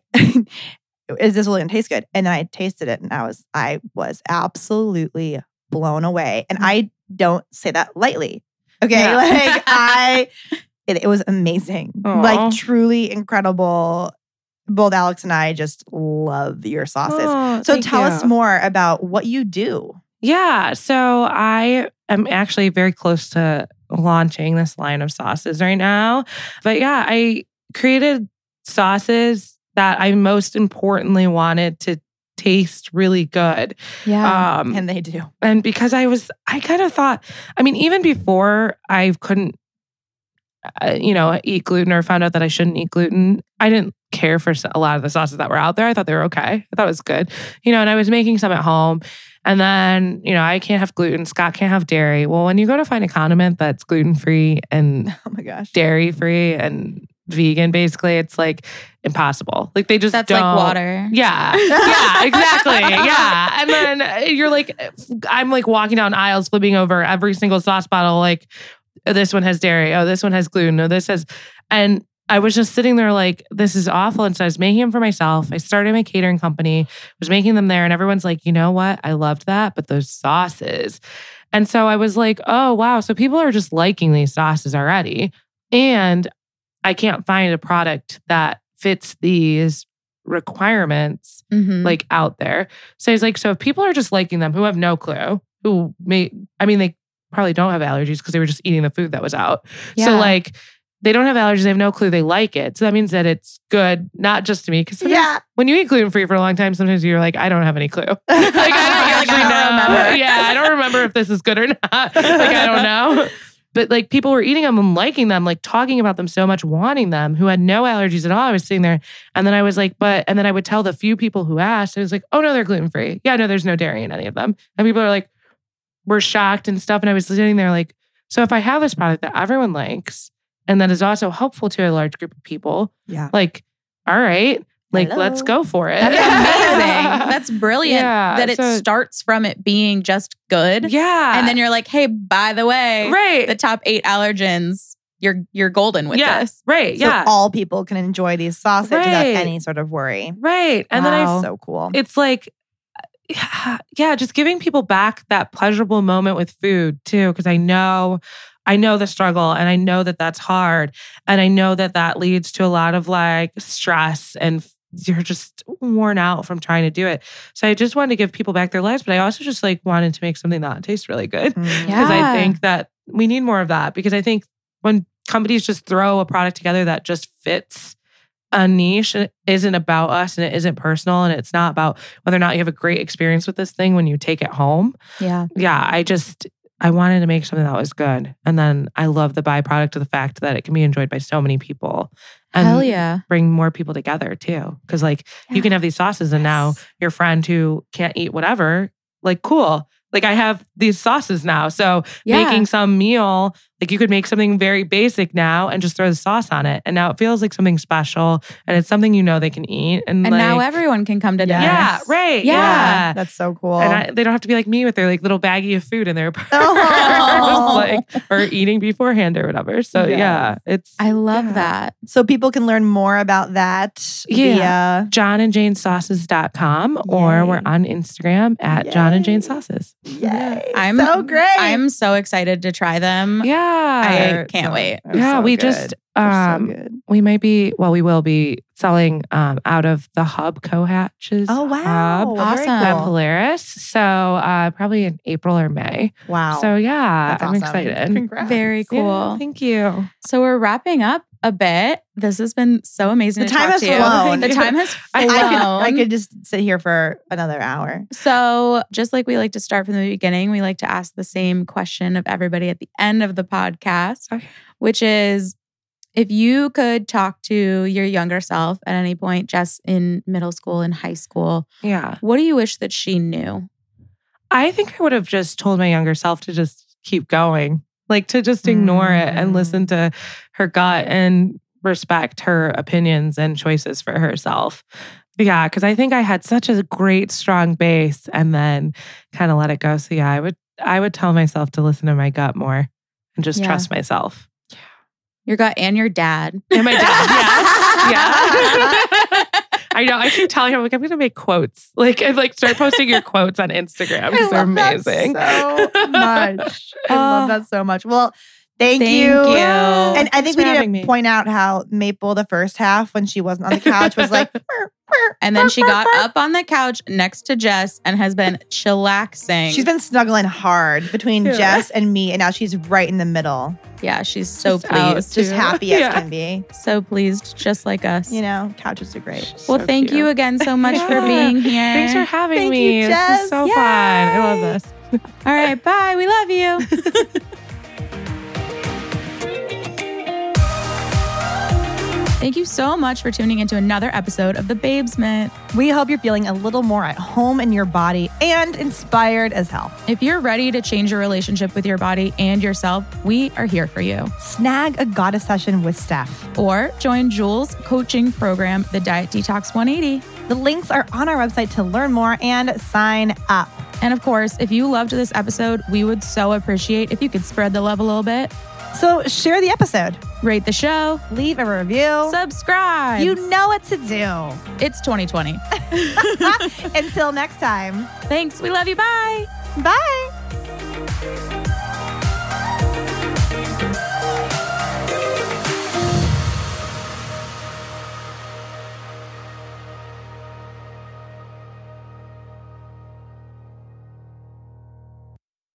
is this really gonna taste good? And then I tasted it and I was, I was absolutely blown away. And I don't say that lightly. Okay. Yeah. Like I, it, it was amazing. Aw. Like truly incredible. Both Alex and I just love your sauces. Oh, so thank tell you. us more about what you do. Yeah. So I am actually very close to launching this line of sauces right now. But yeah, I created sauces that I most importantly wanted to taste really good. Yeah. Um, And they do. and because I was, I kind of thought, I mean, even before I couldn't, uh, you know, eat gluten or found out that I shouldn't eat gluten, I didn't care for a lot of the sauces that were out there. I thought they were okay. I thought it was good, you know, and I was making some at home. And then, you know, I can't have gluten. Scott can't have dairy. Well, when you go to find a condiment that's gluten free and Oh my gosh. dairy free and vegan, basically, it's like impossible. Like they just That's don't. like water. Yeah. Yeah, exactly. Yeah. And then you're like, I'm like walking down aisles, flipping over every single sauce bottle. Like, oh, this one has dairy. Oh, this one has gluten. Oh, this has, and I was just sitting there like, this is awful. And so I was making them for myself. I started my catering company, was making them there. And everyone's like, you know what? I loved that. But those sauces. And so I was like, oh, wow. So people are just liking these sauces already. And I can't find a product that fits these requirements Mhm. like out there. So he's like, so if people are just liking them who have no clue, who may, I mean, they probably don't have allergies because they were just eating the food that was out. Yeah. So like, they don't have allergies, they have no clue, they like it. So that means that it's good, not just to me. Because Yeah. when you eat gluten free for a long time, sometimes you're like, I don't have any clue. Like, I don't You're like, I actually don't know. remember. Yeah, I don't remember if this is good or not. Like, I don't know. But like people were eating them and liking them, like talking about them so much, wanting them, who had no allergies at all. I was sitting there and then I was like, but, and then I would tell the few people who asked, I was like, oh no, they're gluten free. Yeah, no, there's no dairy in any of them. And people are like, were shocked and stuff. And I was sitting there like, so if I have this product that everyone likes and that is also helpful to a large group of people, Yeah. like, all right, like, Hello. let's go for it. That's amazing. That's brilliant Yeah, that it so- starts from it being just good. Yeah. And then you're like, hey, by the way, right. the top eight allergens, you're you're golden with yeah. this. Right. So Yeah. all people can enjoy these sausage without Right. any sort of worry. right. And then Wow. I, So cool. it's like, yeah, yeah, just giving people back that pleasurable moment with food too. Cause I know, I know the struggle and I know that that's hard. And I know that that leads to a lot of like stress and you're just worn out from trying to do it. So I just wanted to give people back their lives, but I also just like wanted to make something that tastes really good. Mm. Because Yeah. I think that we need more of that. Because I think when companies just throw a product together that just fits a niche, it isn't about us and it isn't personal and it's not about whether or not you have a great experience with this thing when you take it home. Yeah. Yeah, I just, I wanted to make something that was good. And then I love the byproduct of the fact that it can be enjoyed by so many people. And Hell yeah. bring more people together too. Because like you can have these sauces and now your friend who can't eat whatever, like cool. Like I have these sauces now. So Yeah. making some meal, like you could make something very basic now and just throw the sauce on it. And now it feels like something special and it's something you know they can eat. And, And like, now everyone can come to dinner. yeah, right. Yeah. Yeah. That's so cool. And I, they don't have to be like me with their like little baggie of food in their purse, Oh. like, or eating beforehand or whatever. So Yes. yeah, it's I love yeah. that. so people can learn more about that Yeah. via john and jane sauces dot com or Yay. we're on Instagram at Yay. John and Jane Sauces. Yay. I'm so great. I'm so excited to try them. Yeah. I They're can't so- wait. they're yeah, so we good. just They're so um good. we might be well, we will be selling um out of the Hub Co-Hatches. Oh wow. Hub Very Awesome. at cool. Polaris. So uh probably in April or May. Wow. So yeah, That's I'm awesome. excited. Congrats. Very Yeah, cool. thank you. So we're wrapping up a bit. This has been so amazing. The to time talk has to you. flown. The time has I- flown. I could, I could just sit here for another hour. So, just like we like to start from the beginning, we like to ask the same question of everybody at the end of the podcast, Okay. which is if you could talk to your younger self at any point, just in middle school and high school, Yeah. what do you wish that she knew? I think I would have just told my younger self to just keep going, like to just ignore it and Mm. listen to her gut and respect her opinions and choices for herself. Yeah, because I think I had such a great, strong base and then kind of let it go. So yeah, I would I would tell myself to listen to my gut more and just Yeah. trust myself. Your gut and your dad. And my dad, yes. Yeah. I know. I keep telling him, like, I'm going to make quotes. Like, and like start posting your quotes on Instagram because they're love that amazing. so much. I love Oh. that so much. Well, thank, Thank you. you. And I Thanks think we for need having to me. point out how Maple, the first half, when she wasn't on the couch, was like, "Burr, burr, And then burr, she burr, got burr." up on the couch next to Jess and has been chillaxing. She's been snuggling hard between Yeah. Jess and me, and now she's right in the middle. yeah, she's so Just out. pleased. Just too. happy as Yeah. can be. So pleased, just like us. You know, couches are great. Well, So thank cute. you again so much for Yeah. being here. Thanks for having Thank me. you, This Jess. is so fun. I love Yay. this. All right, bye. We love you. Thank you so much for tuning into another episode of The Babesment. We hope you're feeling a little more at home in your body and inspired as hell. If you're ready to change your relationship with your body and yourself, we are here for you. Snag a goddess session with Steph. Or join Jules' coaching program, The Diet Detox one eighty. The links are on our website to learn more and sign up. And of course, if you loved this episode, we would so appreciate if you could spread the love a little bit, So share the episode, rate the show, leave a review. subscribe. You know what to do. it's twenty twenty. Until next time, Thanks. We love you. Bye. bye.